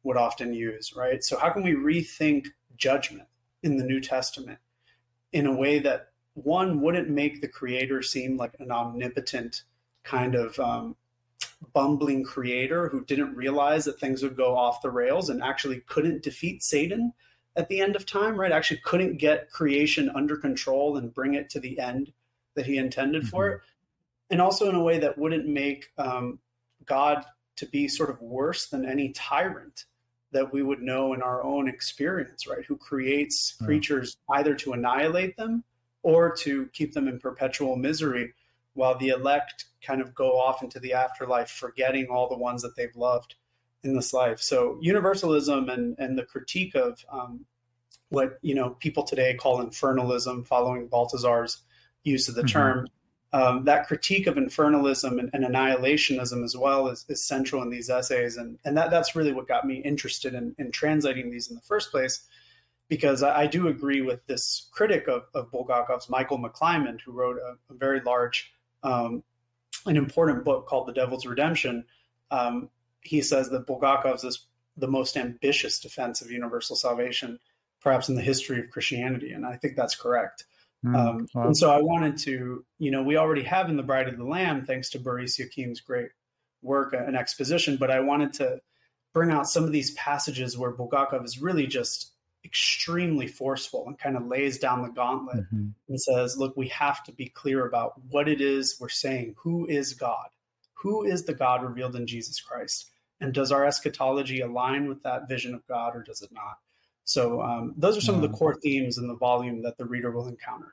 would often use, right? So how can we rethink judgment in the New Testament in a way that, one, wouldn't make the creator seem like an omnipotent kind of um, bumbling creator who didn't realize that things would go off the rails and actually couldn't defeat Satan at the end of time, right? Actually couldn't get creation under control and bring it to the end that he intended mm-hmm. for it. And also in a way that wouldn't make um, God to be sort of worse than any tyrant that we would know in our own experience, right? Who creates yeah. creatures either to annihilate them or to keep them in perpetual misery while the elect kind of go off into the afterlife, forgetting all the ones that they've loved in this life. So universalism and, and the critique of um, what, you know, people today call infernalism, following Balthazar's use of the mm-hmm. term, Um, that critique of infernalism and, and annihilationism as well is, is central in these essays. And, and that, that's really what got me interested in, in translating these in the first place, because I, I do agree with this critic of, of Bulgakov's, Michael McClymond, who wrote a, a very large um, an important book called The Devil's Redemption. Um, he says that Bulgakov's is the most ambitious defense of universal salvation, perhaps in the history of Christianity. And I think that's correct. Um, wow. And so I wanted to, you know, we already have in The Bride of the Lamb, thanks to Boris Yakim's great work, an exposition, but I wanted to bring out some of these passages where Bulgakov is really just extremely forceful and kind of lays down the gauntlet mm-hmm. and says, look, we have to be clear about what it is we're saying. Who is God? Who is the God revealed in Jesus Christ? And does our eschatology align with that vision of God, or does it not? So um, those are some yeah. of the core themes in the volume that the reader will encounter.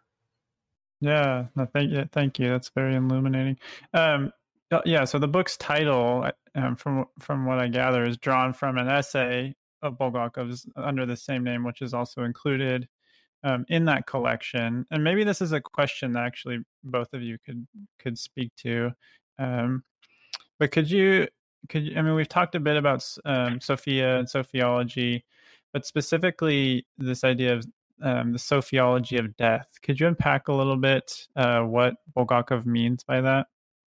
Yeah, no, thank you. Thank you. That's very illuminating. Um, yeah, so the book's title, um, from from what I gather, is drawn from an essay of Bulgakov's under the same name, which is also included um, in that collection. And maybe this is a question that actually both of you could could speak to. Um, but could you could you, I mean, we've talked a bit about um, Sophia and sophiology, but specifically this idea of um, the sophiology of death. Could you unpack a little bit uh, what Bulgakov means by that?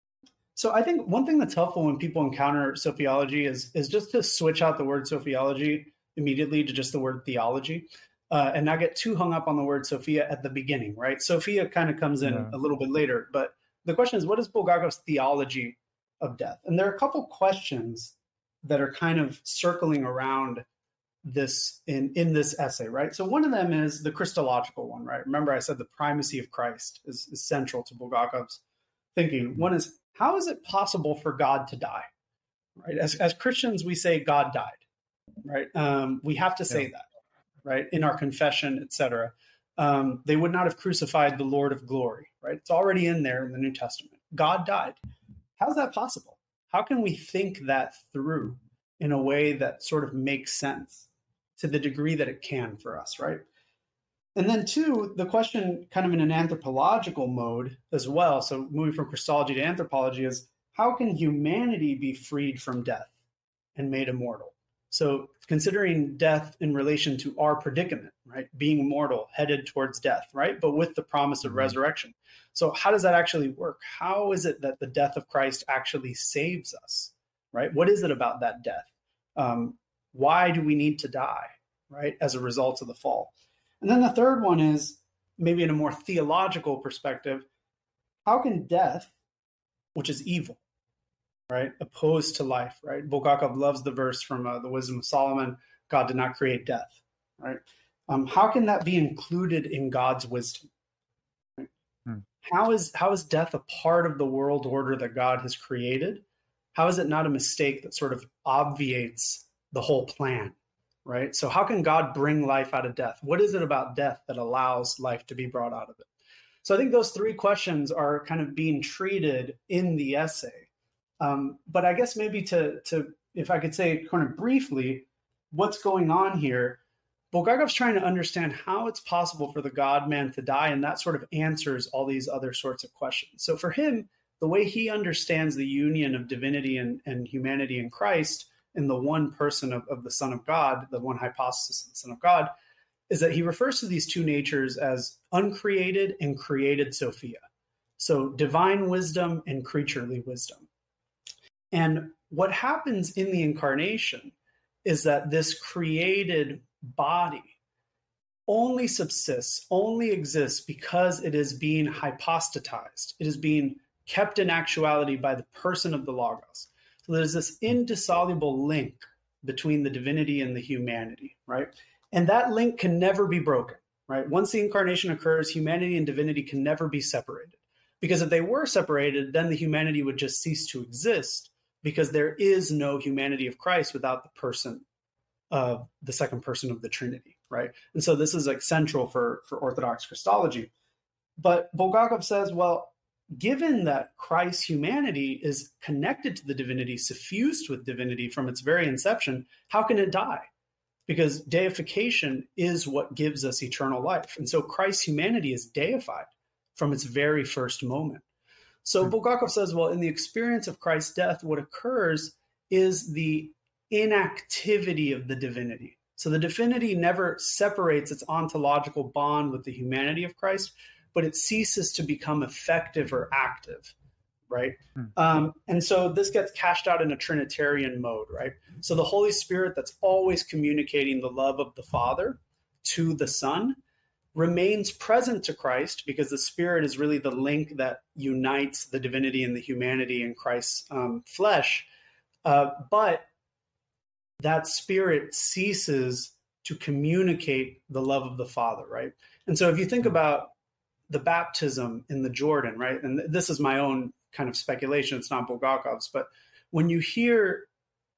So I think one thing that's helpful when people encounter sophiology is, is just to switch out the word sophiology immediately to just the word theology, uh, and not get too hung up on the word Sophia at the beginning, right? Sophia kind of comes in yeah. a little bit later, but the question is, what is Bulgakov's theology of death? And there are a couple questions that are kind of circling around this in, in this essay, right? So one of them is the Christological one, right? Remember I said the primacy of Christ is, is central to Bulgakov's thinking. One is, how is it possible for God to die, right? As, as Christians, we say God died, right? Um, we have to say yeah. that, right? In our confession, et cetera. Um, they would not have crucified the Lord of glory, right? It's already in there in the New Testament. God died. How's that possible? How can we think that through in a way that sort of makes sense to the degree that it can for us, right? And then two, the question kind of in an anthropological mode as well, so moving from Christology to anthropology, is how can humanity be freed from death and made immortal? So considering death in relation to our predicament, right? Being mortal, headed towards death, right? But with the promise of mm-hmm. resurrection. So how does that actually work? How is it that the death of Christ actually saves us, right? What is it about that death? Um, why do we need to die, right? As a result of the fall. And then the third one is maybe in a more theological perspective, how can death, which is evil, right, opposed to life, right? Bulgakov loves the verse from uh, the Wisdom of Solomon, God did not create death, right? Um, how can that be included in God's wisdom? Right? Hmm. How is how is death a part of the world order that God has created? How is it not a mistake that sort of obviates the whole plan? Right? So how can God bring life out of death? What is it about death that allows life to be brought out of it? So I think those three questions are kind of being treated in the essay. Um, but I guess maybe to, to, if I could say kind of briefly, what's going on here, Bulgakov's trying to understand how it's possible for the God-man to die, and that sort of answers all these other sorts of questions. So for him, the way he understands the union of divinity and, and humanity in Christ, in the one person of, of the Son of God, the one hypostasis of the Son of God, is that he refers to these two natures as uncreated and created Sophia. So divine wisdom and creaturely wisdom. And what happens in the incarnation is that this created body only subsists, only exists because it is being hypostatized. It is being kept in actuality by the person of the Logos. So there's this indissoluble link between the divinity and the humanity, right? And that link can never be broken, right? Once the incarnation occurs, humanity and divinity can never be separated. Because if they were separated, then the humanity would just cease to exist, because there is no humanity of Christ without the person of the second person of the Trinity, right? And so this is like central for, for Orthodox Christology. But Bulgakov says, well, given that Christ's humanity is connected to the divinity, suffused with divinity from its very inception, how can it die? Because deification is what gives us eternal life. And so Christ's humanity is deified from its very first moment. So Bulgakov says, well, in the experience of Christ's death, what occurs is the inactivity of the divinity. So the divinity never separates its ontological bond with the humanity of Christ, but it ceases to become effective or active, right? Mm-hmm. Um, and so this gets cashed out in a Trinitarian mode, right? So the Holy Spirit that's always communicating the love of the Father to the Son remains present to Christ, because the Spirit is really the link that unites the divinity and the humanity in Christ's um, flesh. Uh, but that Spirit ceases to communicate the love of the Father, right? And so if you think about the baptism in the Jordan, right? And this is my own kind of speculation, it's not Bulgakov's, but when you hear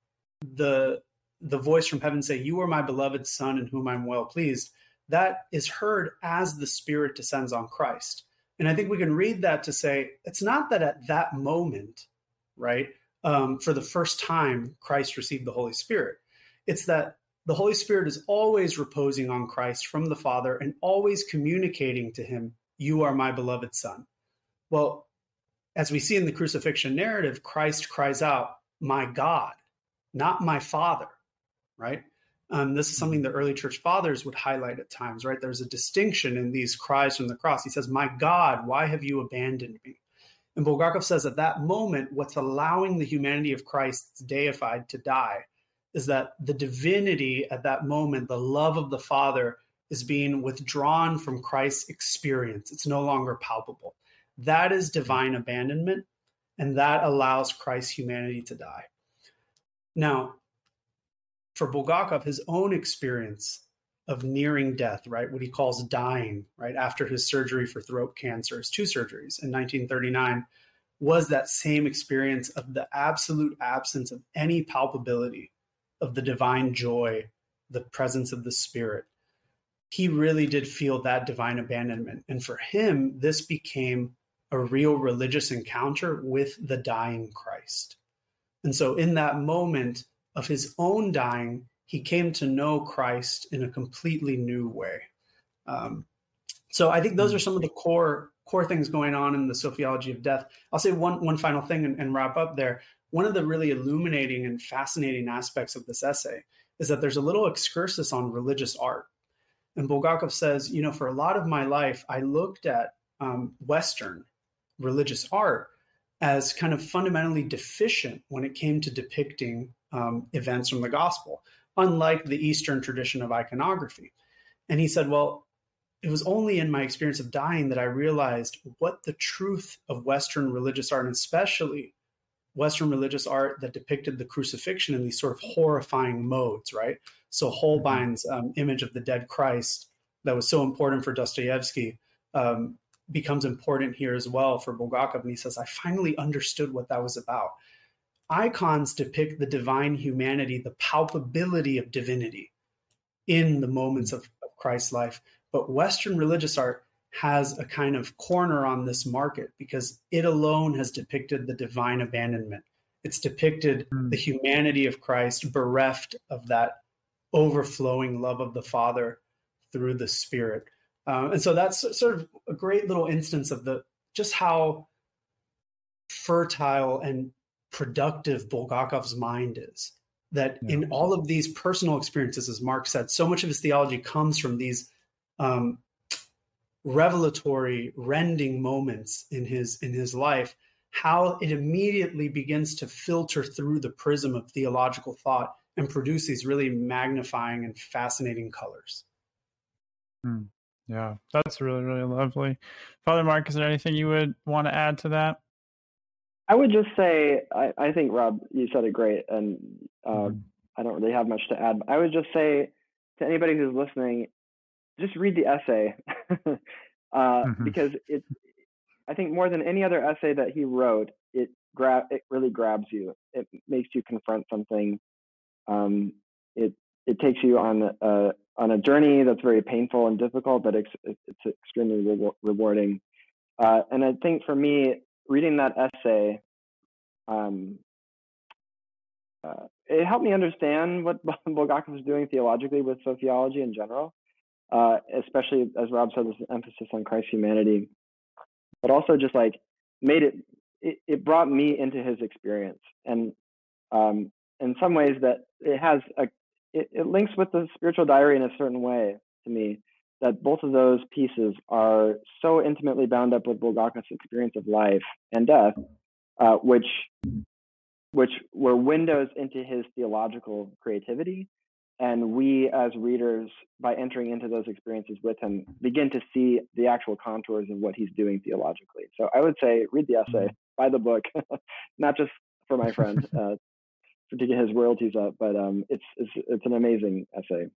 the, the voice from heaven say, "You are my beloved Son in whom I'm well pleased," that is heard as the Spirit descends on Christ. And I think we can read that to say, it's not that at that moment, right, um, for the first time, Christ received the Holy Spirit. It's that the Holy Spirit is always reposing on Christ from the Father and always communicating to him, "You are my beloved Son." Well, as we see in the crucifixion narrative, Christ cries out, "My God," not "my Father," right? Um, this is something the early church fathers would highlight at times, right? There's a distinction in these cries from the cross. He says, "My God, why have you abandoned me?" And Bulgakov says at that moment, what's allowing the humanity of Christ deified to die is that the divinity at that moment, the love of the Father, is being withdrawn from Christ's experience. It's no longer palpable. That is divine abandonment, and that allows Christ's humanity to die. Now, for Bulgakov, his own experience of nearing death, right, what he calls dying, right, after his surgery for throat cancer, his two surgeries in nineteen thirty-nine, was that same experience of the absolute absence of any palpability of the divine joy, the presence of the Spirit. He really did feel that divine abandonment. And for him, this became a real religious encounter with the dying Christ. And so in that moment of his own dying, he came to know Christ in a completely new way. Um, so I think those are some of the core core things going on in the sophiology of death. I'll say one, one final thing and, and wrap up there. One of the really illuminating and fascinating aspects of this essay is that there's a little excursus on religious art. And Bulgakov says, you know, for a lot of my life, I looked at um, Western religious art as kind of fundamentally deficient when it came to depicting um, events from the gospel, unlike the Eastern tradition of iconography. And he said, well, it was only in my experience of dying that I realized what the truth of Western religious art, and especially Western religious art that depicted the crucifixion in these sort of horrifying modes, right? So Holbein's um, image of the dead Christ that was so important for Dostoevsky um, becomes important here as well for Bulgakov. And he says, I finally understood what that was about. Icons depict the divine humanity, the palpability of divinity in the moments of, of Christ's life. But Western religious art has a kind of corner on this market because it alone has depicted the divine abandonment. It's depicted mm. the humanity of Christ bereft of that overflowing love of the Father through the Spirit. Uh, and so that's sort of a great little instance of the just how fertile and productive Bulgakov's mind is. That yeah. in all of these personal experiences, as Mark said, so much of his theology comes from these um, revelatory, rending moments in his in his life, how it immediately begins to filter through the prism of theological thought and produce these really magnifying and fascinating colors. Hmm. Yeah, that's really, really lovely. Father Mark, is there anything you would want to add to that? I would just say, I, I think, Rob, you said it great, and uh, mm-hmm. I don't really have much to add. I would just say to anybody who's listening, just read the essay uh, mm-hmm. because it, I think more than any other essay that he wrote, it grab it really grabs you. It makes you confront something. Um, it it takes you on a on a journey that's very painful and difficult, but it's it's extremely re- rewarding. Uh, and I think for me, reading that essay, um, uh, it helped me understand what Bulgakov was doing theologically with sociology in general, uh, especially, as Rob said, this emphasis on Christ's humanity, but also just like made it, it, it brought me into his experience. And um, in some ways that it has, a, it, it links with the spiritual diary in a certain way to me, that both of those pieces are so intimately bound up with Bulgakov's experience of life and death, uh, which which were windows into his theological creativity. And we as readers, by entering into those experiences with him, begin to see the actual contours of what he's doing theologically. So I would say read the essay, buy the book, not just for my friend uh, to get his royalties up, but um, it's, it's it's an amazing essay.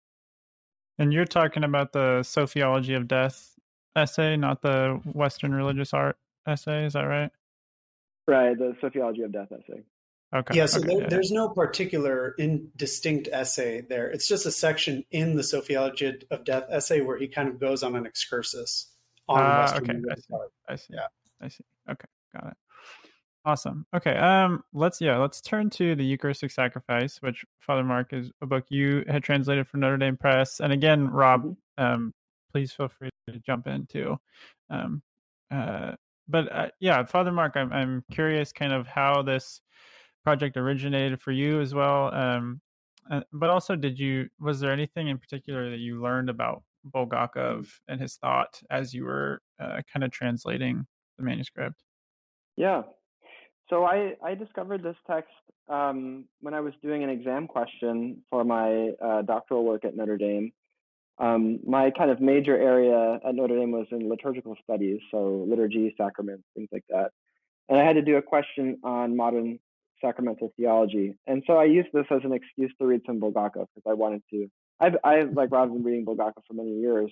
And you're talking about the Sociology of Death essay, not the Western Religious Art essay, is that right? Right, the Sociology of Death essay. Okay. Yeah, so okay, there, yeah. there's no particular in distinct essay there. It's just a section in the Sociology of Death essay where he kind of goes on an excursus on uh, Western okay, Religious I see. art. I see. Yeah. I see. Okay, got it. Awesome. Okay. Um. Let's yeah. Let's turn to the Eucharistic Sacrifice, which Father Mark is a book you had translated from Notre Dame Press. And again, Rob, mm-hmm. um, please feel free to jump in too. Um. Uh. But uh, yeah, Father Mark, I'm I'm curious, kind of how this project originated for you as well. Um. Uh, but also, did you was there anything in particular that you learned about Bulgakov and his thought as you were uh, kind of translating the manuscript? Yeah. So I, I discovered this text um, when I was doing an exam question for my uh, doctoral work at Notre Dame. Um, my kind of major area at Notre Dame was in liturgical studies, so liturgy, sacraments, things like that. And I had to do a question on modern sacramental theology. And so I used this as an excuse to read some Bulgakov because I wanted to. I've, I, like Rob, been reading Bulgakov for many years,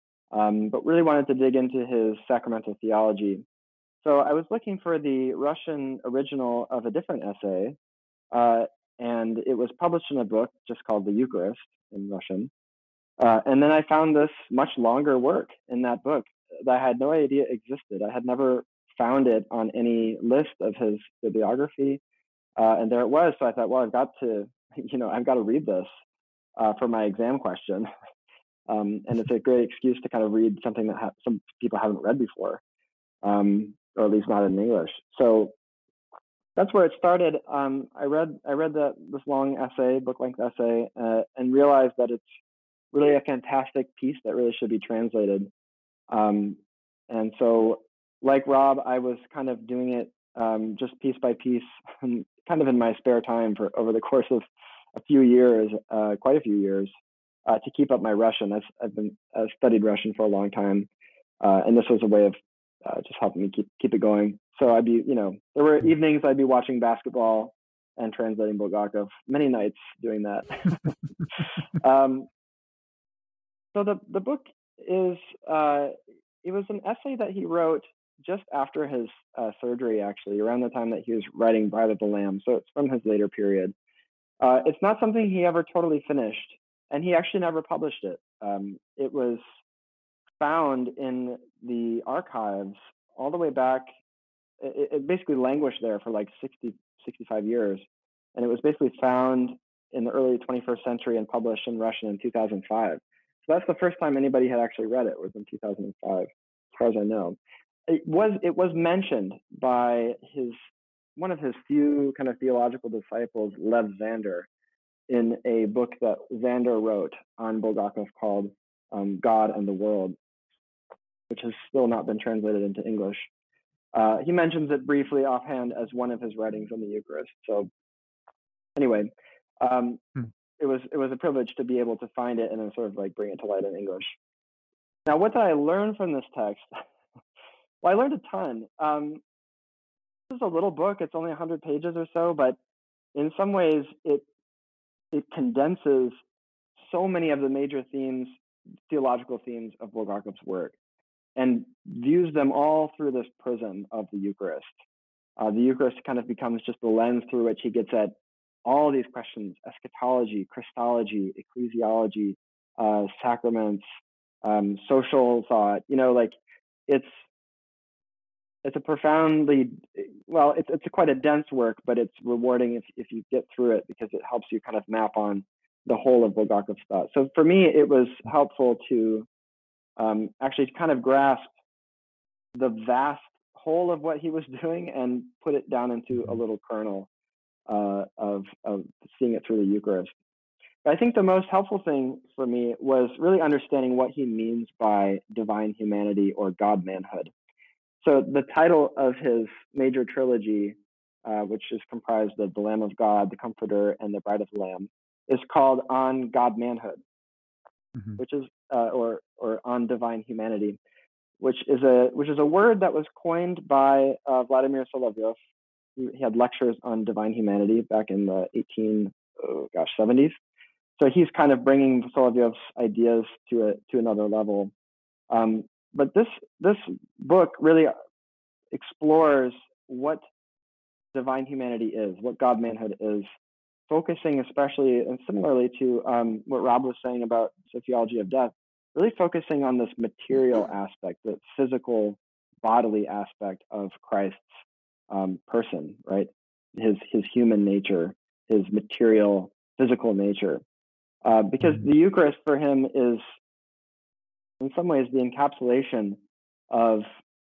um, but really wanted to dig into his sacramental theology. So I was looking for the Russian original of a different essay, uh, and it was published in a book just called The Eucharist in Russian. Uh, and then I found this much longer work in that book that I had no idea existed. I had never found it on any list of his bibliography, uh, and there it was. So I thought, well, I've got to, you know, I've got to read this uh, for my exam question. Um, and it's a great excuse to kind of read something that ha- some people haven't read before. Um, or at least not in English. So that's where it started. Um, I read I read the, this long essay, book-length essay, uh, and realized that it's really a fantastic piece that really should be translated. Um, and so, like Rob, I was kind of doing it um, just piece by piece, kind of in my spare time for over the course of a few years, uh, quite a few years, uh, to keep up my Russian. I've, I've been I've studied Russian for a long time, uh, and this was a way of Uh, just helping me keep keep it going. So I'd be, you know, there were evenings I'd be watching basketball and translating Bulgakov. Many nights doing that. um, so the the book is uh, it was an essay that he wrote just after his uh, surgery, actually, around the time that he was writing Bride of the Lamb. So it's from his later period. Uh, it's not something he ever totally finished, and he actually never published it. Um, it was found in the archives all the way back. It, it basically languished there for like sixty, sixty-five years. And it was basically found in the early twenty-first century and published in Russian in two thousand five. So that's the first time anybody had actually read it, was in two thousand five, as far as I know. It was, it was mentioned by his, one of his few kind of theological disciples, Lev Zander, in a book that Zander wrote on Bulgakov called um, God and the World, which has still not been translated into English. Uh, he mentions it briefly offhand as one of his writings on the Eucharist. So anyway, um, hmm. it was it was a privilege to be able to find it and then sort of like bring it to light in English. Now, what did I learn from this text? Well, I learned a ton. Um, this is a little book; it's only one hundred pages or so, but in some ways, it it condenses so many of the major themes, theological themes of Bulgakov's work, and views them all through this prism of the Eucharist. Uh, the Eucharist kind of becomes just the lens through which he gets at all these questions: eschatology, Christology, ecclesiology, uh, sacraments, um, social thought. You know, like it's it's a profoundly, well, it's it's a quite a dense work, but it's rewarding if if you get through it, because it helps you kind of map on the whole of Bulgakov's thought. So for me, it was helpful to um, actually kind of grasp the vast whole of what he was doing and put it down into a little kernel uh, of, of seeing it through the Eucharist. But I think the most helpful thing for me was really understanding what he means by divine humanity or God manhood. So the title of his major trilogy, uh, which is comprised of The Lamb of God, The Comforter, and The Bride of the Lamb, is called On God Manhood, mm-hmm. which is uh, or or On Divine Humanity, which is a which is a word that was coined by uh, Vladimir Solovyov. He, he had lectures on divine humanity back in the eighteen oh gosh seventies. So he's kind of bringing Solovyov's ideas to a to another level. Um, but this this book really explores what divine humanity is, what God manhood is, focusing especially and similarly to um, what Rob was saying about sociology of death, really focusing on this material aspect, the physical, bodily aspect of Christ's um, person, right? His his human nature, his material, physical nature. Uh, because the Eucharist for him is, in some ways, the encapsulation of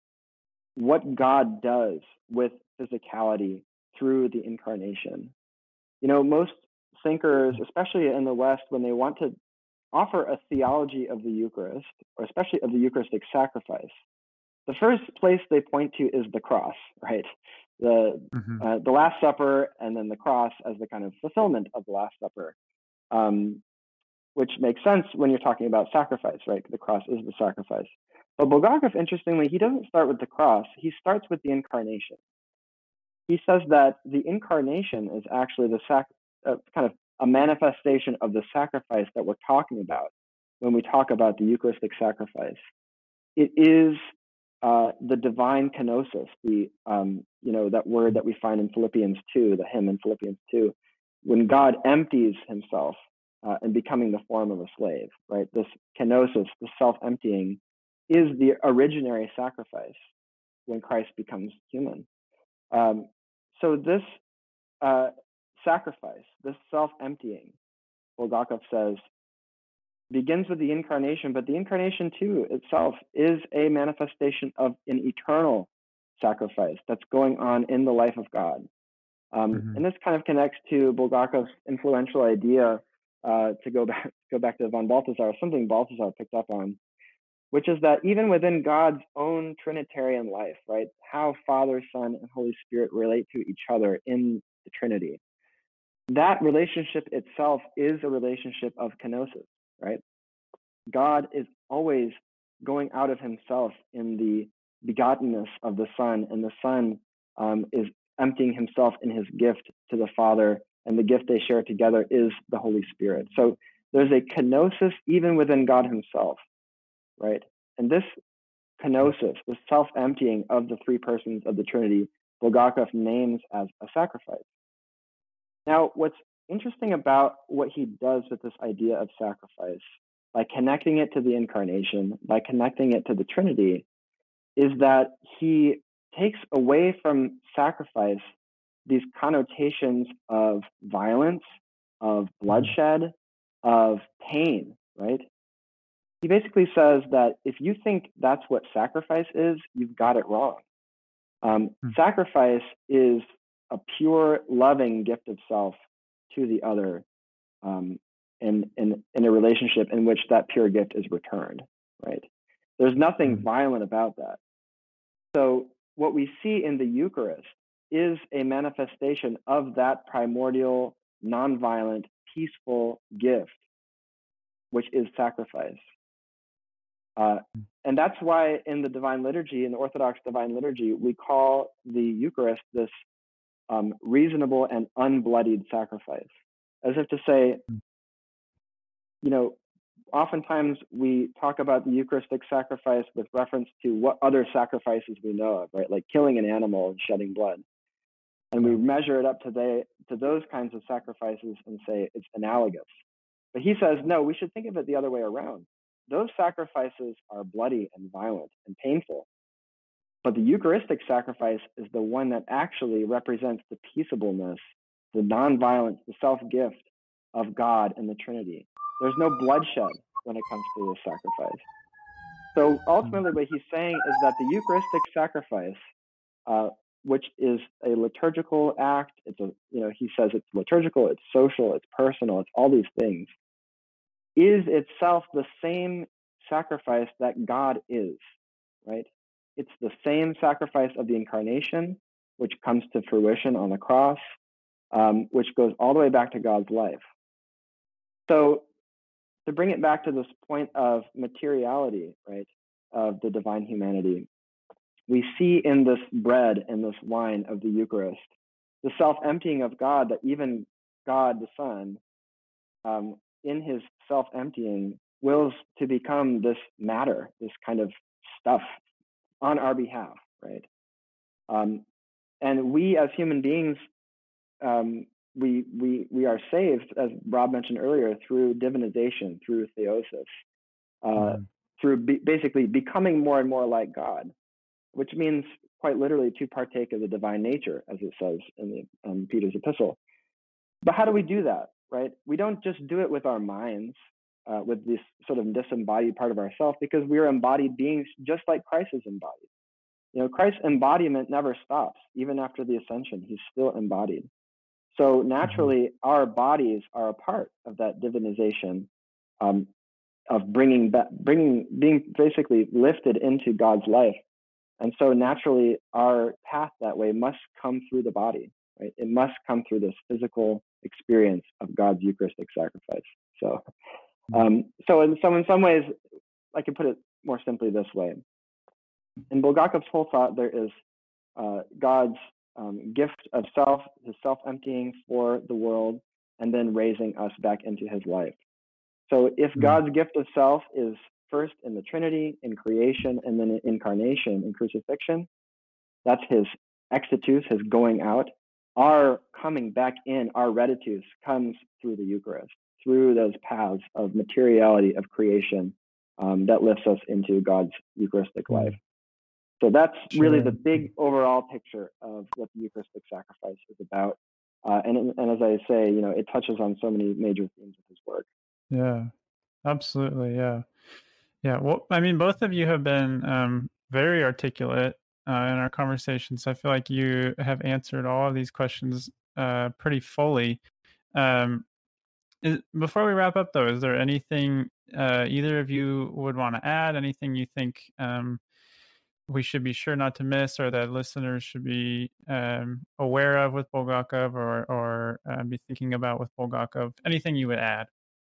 what God does with physicality through the incarnation. You know, most thinkers, especially in the West, when they want to offer a theology of the Eucharist, or especially of the Eucharistic sacrifice, the first place they point to is the cross, right? The mm-hmm. uh, the Last Supper, and then the cross as the kind of fulfillment of the Last Supper, um, which makes sense when you're talking about sacrifice, right? The cross is the sacrifice. But Bulgakov, interestingly, he doesn't start with the cross. He starts with the incarnation. He says that the incarnation is actually the sac- uh, kind of a manifestation of the sacrifice that we're talking about when we talk about the Eucharistic sacrifice. It is uh, the divine kenosis, the um, you know that word that we find in Philippians two, the hymn in Philippians two, when God empties himself uh, in becoming the form of a slave, right? This kenosis, the self-emptying, is the originary sacrifice when Christ becomes human. Um, so this uh, sacrifice, this self-emptying, Bulgakov says, begins with the incarnation, but the incarnation too itself is a manifestation of an eternal sacrifice that's going on in the life of God. Um, mm-hmm. And this kind of connects to Bulgakov's influential idea, uh, to go back, go back to von Balthasar, something Balthasar picked up on, which is that even within God's own Trinitarian life, right, how Father, Son, and Holy Spirit relate to each other in the Trinity, that relationship itself is a relationship of kenosis, right? God is always going out of himself in the begottenness of the Son, and the Son um, is emptying himself in his gift to the Father, and the gift they share together is the Holy Spirit. So there's a kenosis even within God himself, right? And this kenosis, the self-emptying of the three persons of the Trinity, Bulgakov names as a sacrifice. Now, what's interesting about what he does with this idea of sacrifice, by connecting it to the incarnation, by connecting it to the Trinity, is that he takes away from sacrifice these connotations of violence, of bloodshed, of pain, right? He basically says that if you think that's what sacrifice is, you've got it wrong. Um, mm. Sacrifice is a pure, loving gift of self to the other, um, in, in, in a relationship in which that pure gift is returned, right? There's nothing mm. violent about that. So what we see in the Eucharist is a manifestation of that primordial nonviolent, peaceful gift, which is sacrifice. Uh, and that's why in the Divine Liturgy, in the Orthodox Divine Liturgy, we call the Eucharist this um, reasonable and unbloodied sacrifice, as if to say, you know, oftentimes we talk about the Eucharistic sacrifice with reference to what other sacrifices we know of, right? Like killing an animal and shedding blood. And we measure it up to, the, to those kinds of sacrifices and say it's analogous. But he says, no, we should think of it the other way around. Those sacrifices are bloody and violent and painful. But the Eucharistic sacrifice is the one that actually represents the peaceableness, the nonviolence, the self-gift of God and the Trinity. There's no bloodshed when it comes to this sacrifice. So ultimately what he's saying is that the Eucharistic sacrifice, uh, which is a liturgical act, it's a, you know, he says it's liturgical, it's social, it's personal, it's all these things, is itself the same sacrifice that God is, right? It's the same sacrifice of the incarnation, which comes to fruition on the cross, um, which goes all the way back to God's life. So to bring it back to this point of materiality, right, of the divine humanity, we see in this bread and this wine of the Eucharist, the self-emptying of God, that even God the Son, um, in his self-emptying, wills to become this matter, this kind of stuff on our behalf, right? Um, and we as human beings, um, we, we, we are saved, as Rob mentioned earlier, through divinization, through theosis, uh, mm. through be basically becoming more and more like God, which means quite literally to partake of the divine nature, as it says in the, um, Peter's epistle. But how do we do that, right? We don't just do it with our minds, uh, with this sort of disembodied part of ourselves, because we are embodied beings just like Christ is embodied. You know, Christ's embodiment never stops. Even after the ascension, he's still embodied. So naturally, mm-hmm. our bodies are a part of that divinization, um, of bringing back, bringing, being basically lifted into God's life. And so naturally, our path that way must come through the body, right? It must come through this physical experience of God's Eucharistic sacrifice. So, um, so in some in some ways, I can put it more simply this way: in Bulgakov's whole thought, there is uh, God's um, gift of self, his self-emptying for the world, and then raising us back into his life. So if mm-hmm. God's gift of self is first in the Trinity, in creation, and then in incarnation, in crucifixion, that's his exitus, his going out. Our coming back in, our reditus, comes through the Eucharist, through those paths of materiality, of creation, um, that lifts us into God's Eucharistic mm-hmm. life. So that's sure. really the big overall picture of what the Eucharistic sacrifice is about. Uh, and, and as I say, you know, it touches on so many major themes of his work. Yeah, absolutely. Yeah. Yeah. Well, I mean, both of you have been um, very articulate uh, in our conversations. I feel like you have answered all of these questions uh, pretty fully. Um, is, before we wrap up, though, is there anything uh, either of you would want to add? Anything you think um, we should be sure not to miss, or that listeners should be um, aware of with Bulgakov, or, or uh, be thinking about with Bulgakov? Anything you would add?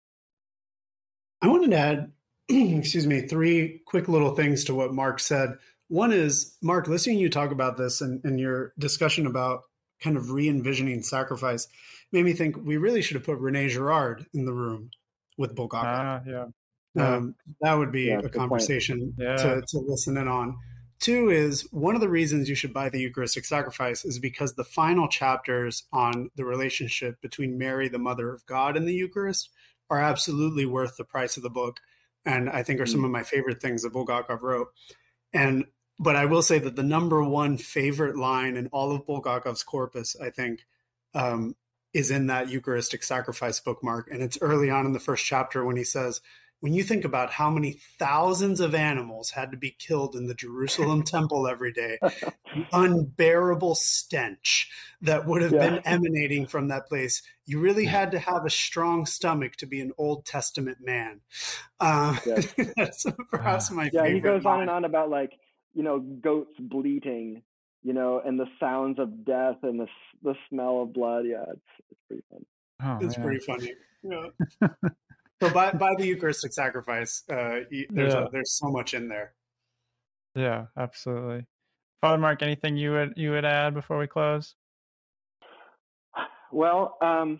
I wanted to add, excuse me, three quick little things to what Mark said. One is, Mark, listening to you talk about this and, and your discussion about kind of re-envisioning sacrifice made me think we really should have put Rene Girard in the room with Bulgakov. Ah, yeah. yeah. Um, that would be yeah, a conversation yeah. to, to listen in on. Two is, one of the reasons you should buy the Eucharistic Sacrifice is because the final chapters on the relationship between Mary, the Mother of God, and the Eucharist are absolutely worth the price of the book, and I think are some of my favorite things that Bulgakov wrote. And but I will say that the number one favorite line in all of Bulgakov's corpus, I think, um, is in that Eucharistic Sacrifice bookmark, and it's early on in the first chapter when he says, when you think about how many thousands of animals had to be killed in the Jerusalem temple every day, the unbearable stench that would have yeah. been emanating from that place, you really had to have a strong stomach to be an Old Testament man. Uh, yeah. That's perhaps my yeah, favorite. He goes line. on and on about, like, you know, goats bleating, you know, and the sounds of death and the the smell of blood. Yeah, it's it's pretty fun. Oh, It's man. pretty funny. Yeah. So by by the Eucharistic sacrifice, uh, there's Yeah. a, there's so much in there. Yeah, absolutely. Father Mark, anything you would you would add before we close? Well, um,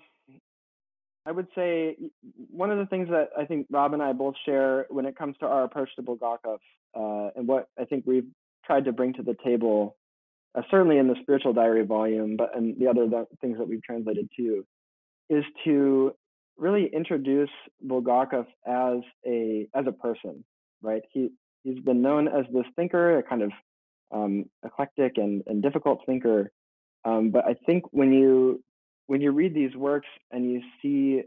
I would say one of the things that I think Rob and I both share when it comes to our approach to Bulgakov, uh, and what I think we've tried to bring to the table, uh, certainly in the spiritual diary volume, but and the other th- things that we've translated too, is to really introduce Bulgakov as a as a person, right? He he's been known as this thinker, a kind of um, eclectic and, and difficult thinker. Um, but I think when you when you read these works and you see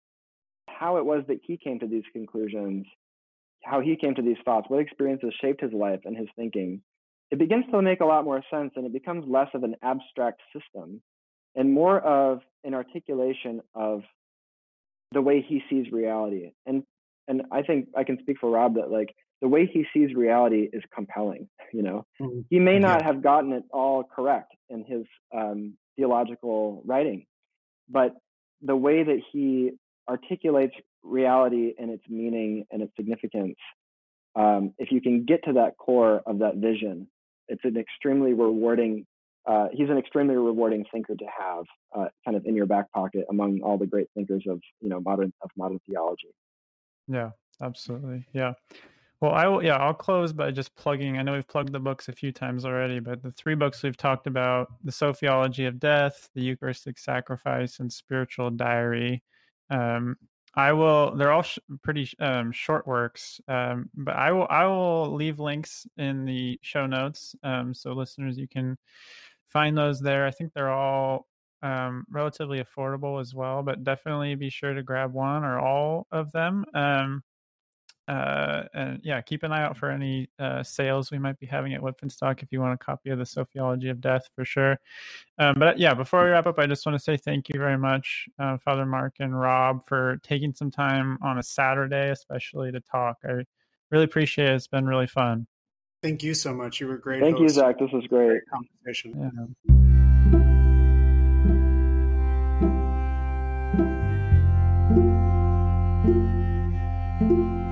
how it was that he came to these conclusions, how he came to these thoughts, what experiences shaped his life and his thinking, it begins to make a lot more sense, and it becomes less of an abstract system and more of an articulation of the way he sees reality. And and I think I can speak for Rob that like the way he sees reality is compelling. You know, Mhm. he may Yeah. not have gotten it all correct in his um, theological writing, but the way that he articulates reality and its meaning and its significance, um, if you can get to that core of that vision, it's an extremely rewarding. Uh, he's an extremely rewarding thinker to have, uh, kind of in your back pocket among all the great thinkers of you know modern of modern theology. Yeah, absolutely. Yeah. Well, I will. Yeah, I'll close by just plugging. I know we've plugged the books a few times already, but the three books we've talked about: the Sophiology of Death, the Eucharistic Sacrifice, and Spiritual Diary. Um, I will. They're all sh- pretty um, short works, um, but I will. I will leave links in the show notes, um, so listeners, you can find those there. I think they're all um, relatively affordable as well, but definitely be sure to grab one or all of them. Um, uh, and yeah, keep an eye out for any uh, sales we might be having at Whitfinstock if you want a copy of the Sophiology of Death for sure. Um, but yeah, before we wrap up, I just want to say thank you very much, uh, Father Mark and Rob, for taking some time on a Saturday, especially to talk. I really appreciate it. It's been really fun. Thank you so much. You were a great Thank you, host. Zach. This was great. Great conversation. Yeah.